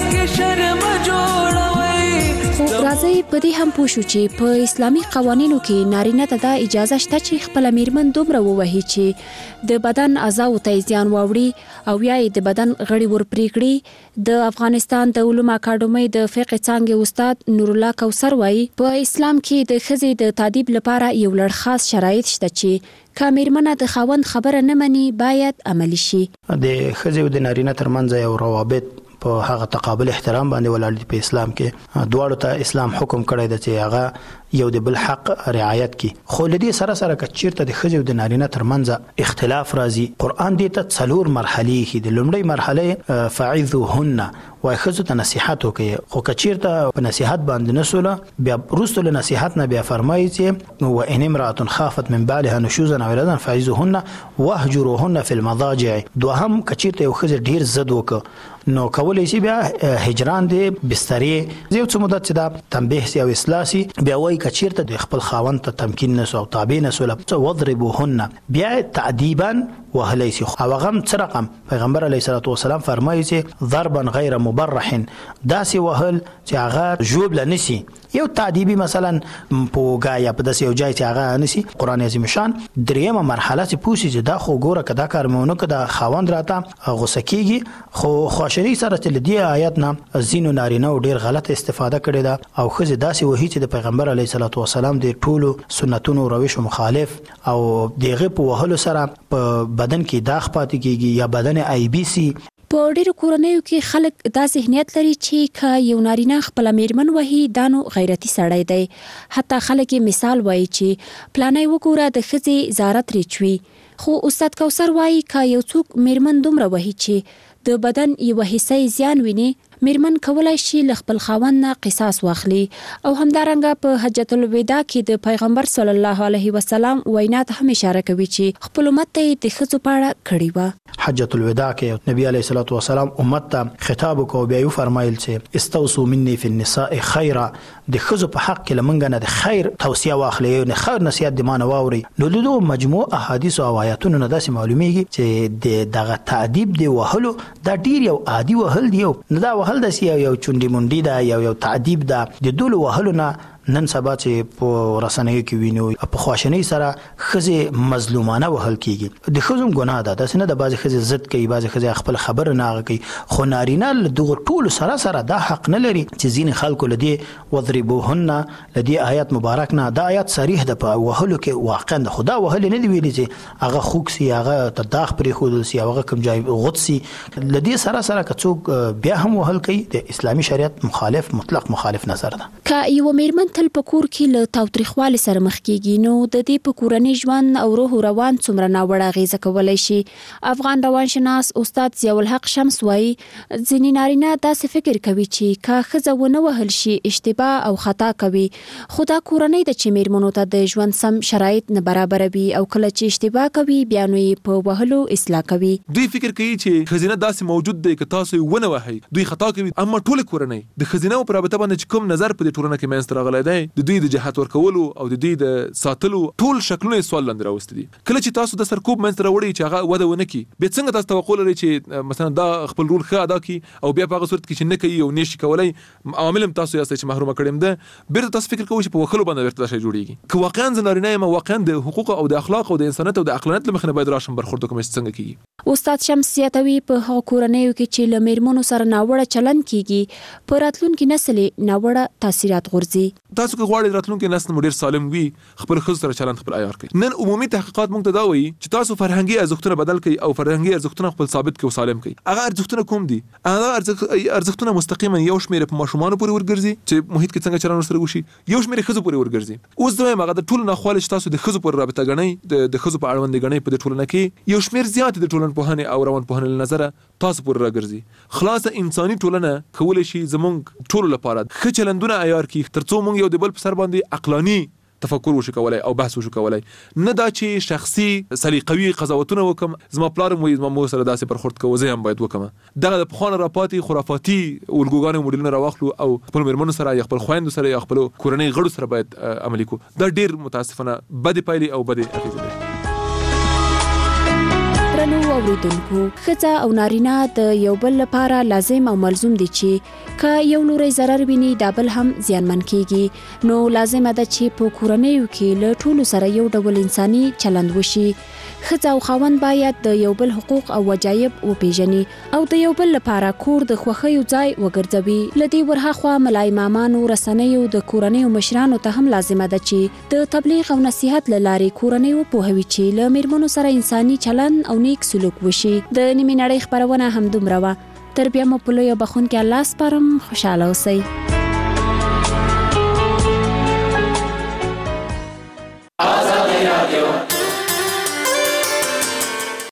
راځئ په دې هم پوه شو چې په اسلامي قوانینو کې نارینه ته دا اجازه شته چې خپله میرمن دومره ووهي چې د بدن اعضاو ته یې زیان واوړي او یا یې د بدن غړي ور پرې کړي. د افغانستان د علومو اکاډمۍ د فقه څانګې استاد نورالله کوثر وایي په اسلام کې د ښځې د تادیب لپاره یو لړ خاص شرایط شته چې که میرمنه د خاوند خبره نه مني باید عملي شي. د ښځې او د نارینه ترمنځ یو روابط په هغه تقابل احترام باندې ولاړ دي. په اسلام کې دواړو ته اسلام حکم کړی دی چې هغه یو د بل حق رعایت کی. خو لدی سره سره که چیرته د ښځې او د نارینه ترمنځ اختلاف راځي قرآن دې ته څلور مرحلې ښيي. د لومړۍ مرحله فعظوهن وای ښځو ته نصیحت وکړي. خو که چیرته په نصیحت باندې نسوله بیا وروسته له نصیحت نه بیا فرمایي چې وان امرأة خافت من بعلها نشوزا او ولدا فعظوهن واهجروهن في المضاجع. دوهم که چیرته یو ښځه ډیر زد وکړي نو کولای شي بیا هجران دی بسترې یو څه مدت چې دا تنبیه سي او اصلاح سي. بیا وایي که چیرته د خپل خاوند ته تمکین نسو او تابع نسو وضربوهن بیا تعذيبا وهلی سي. او هغه څه رقم پیغمبر علیه الصلاه والسلام فرمایي چې ضربا غیر مبرح داسې وهل چې هغه جوب لنسي یو تعذيبي مثلا پوګا یا په داسې یو ځای چې هغه نسي. قران عظیم شان دریمه مرحله چې پوښي چې دا خو ګوره کدا کار مونږ کدا خاوند راته غوسه کیږي خو خواشنی سره چې لدی آیات نه زینو نارینه ډیر غلط استفاده کړي دا او خزه داسې وਹੀ چې د پیغمبر علیه الصلاه والسلام د ټولو سنتونو روش مخالف او دغه په وهلو سره په بدن کې داغ پاتې کیږي یا بدن ای بی سی. په ډیرو کورنیو کې خلک دا ذهنیت لري چې که یو نارینه خپل میرمن وهي دا نو غیرتی سړی دی. حتی خلک مثال وایي چې پلانای وګوره د ښځې زارت ریچوي. خو استاد کوثر وایي که یو څوک میرمن دومره وهي چې د بدن یو حصه زیان ویني میرمن کولای شي ل خپل خاوند نه قصاص واخلي. او همدارنګه په حجۃ الوداع کې د پیغمبر صلی الله علیه وسلم وینا ته هم اشاره کوي چې خپل امت ته د ښځو په اړه کړي و. حجۃ الوداع کې نبی علیه الصلاه والسلام امت ته خطاب وکاو بیا یې فرمایل چې استوصوا مني في النساء خيرا. د ښځو په حق کې لمنګ نه د خیر توصيه واخلي نه خیر نصيحت د مان واوري. نو دغه مجموع احادیث او آیاتونو نه داسې معلومیږي چې دغه تعذيب دی وهلو دا ډیر یو عادي وهل دی نه دا وهل د یو یو چونډي مونډي دا یو یو تعذيب دا د دول وهلو نه نن سبا چې په رسنیو کې وینو په خواشنۍ سره ښځې مظلومانه وهل کیږي. د ښځو ګناه ده داسې نه د بعضې ښځې ضد کوي بعضې ښځې خپل خبره نه هغه کوي. خو نارینه له دغو ټولو سره سره دا حق نه لري چې ځینې خلکو له دې وضربوهن له دې آیات مبارک نه دا آیات صریح ده په وهلو کې واقعا ده. خو دا وهلې نه دي ویلي چې هغه خوږ سي هغه ته داغ پرېښودل سي هغه کوم ځای غوڅ سي. له دې سره سره که څوک بیا هم وهل کوي د اسلامي شریعت مخالف مطلق مخالف نظر ده. که یو میرمن تل په کور کې له تاوتریخوالي سره مخ کیږي نو د دې په کورنۍ ژوند او روح روان څومره ناوړه اغیزه کولی شي. افغان روانشناس استاد ضیاء الحق شمس وایي ځینې نارینه داسې فکر کوي چې که ښځه ونه وهل شي اشتباه او خطا کوي. خو دا کورنۍ ده چې میرمنو ته د ژوند سم شرایط نه برابروي او کله چې اشتباه کوي بیا نو یې په وهلو اصلاح کوي. دوی فکر کوي چې ښځینه داسې موجود دی که تاسو یې ونه وهئ دوی خطا کوي. اما ټول کورنۍ د ښځینه په رابطه باندې کوم نظر په دې ټولنه کې منځته راغلی دی د دوی د جهت ورکولو او د دې د ساتلو ټول شکلونه سوال لاندې راوستي دي. کله چې تاسو د سرکوب منځ راوړي چې هغه وده ونه کړي بیا څنګه تاسو توقع لرئ چې مثلا دا خپل رول ښه ادا کړي او بیا په هغه صورت کې چې نه کوي او نشي کولای عوامل هم تاسو یاست چې محرومه کړم ده بیرته تاسو فکر کوئ چې په وکړو باندې ورته شي جوړیږي. که واقعا زنارینه یم واقعا د حقوق او د اخلاق او د انسانیت او د عقلانیت له مخې باید راشم برخورد کوم څنګه کیږي. استاد شمس زیاتوي په هغو کورنیو کې چې له میرمنو سره ناوړه چلند کیږي په راتلونکي نسل ناوړه تاثیرات غورځي. تاسو که غواړئ راتلونکي نسل مو ډیر سالم وي خپل ښځو سره چلند خپل عیار کړئ. نن عمومي تحقیقات موږ ته دا وایي چې تاسو فرهنګي ارزښتونه بدل کړئ او فرهنګي ارزښتونه خپل ثابت کړئ او سالم کړئ. هغه ارزښتونه کوم دي؟ هغه ارزښتونه مستقیما یو شمېر په ماشومان پورې ورګرځي چې محیط کې څنګه چلند سره وشي، یو شمېر ښځو پورې ورګرځي. اوس دوی هغه د ټولو ناخوالې چې تاسو د ښځو پر رابطه غنئ د ښځو په اړوند غنئ په دې ټولنه کې یو شمېر زیات د ټولنپوهنې او روانپوهنې له نظره تاسو پورې راګرځي. خلاصه انساني ټولنه کولی شي زموږ ټولو لپاره ښه چلندونه عیار کړي ترڅو موږ یو د بل په سر باندې عقلاني تفکر وشو کولای او بحث وشو کولای، نه دا چې شخصي سلیقوي قضاوتونه وکم زما پلار مو زما مو سره داسې پرخورد کوي زه هم باید وکم. دغه د پخوانه راپاتې خرافاتي الګوګانو موډلونه راواخلو او خپل مېرمنو سره یا خپل خويندو سره یا خپل کورنۍ غړو سره باید عملي کو. دا ډیر متاسفانه بد پایلې او بد اغیزې لري. درنو اوریدونکو، ښځه او نارینه د یو بل لپاره لازم او ملزوم دي چې که یو لوري ضرر ویني دا بل هم زیانمن کیږي. نو لازمه ده چې په کورنیو کې له ټولو سره یو ډول انساني چلند وشي. ښځه او خاوند باید د یو بل حقوق او وجایب وپیژني او د یو بل لپاره کور د خوښیو ځای وګرځوي. لدی ورهاخوا ملای مامانو رسنیو د کورنیو مشرانو ته هم لازمه ده چې د تبلیغ او نصیحت لارې کورنۍ وپوهوي چې له میرمنو سره انساني چلند او نیک سلوک وشي. د نیمې نړۍ خبرونه هم دومره وه. تر بیا مو په لویو بخونکي الله سپارم. خوشحاله اوسئ.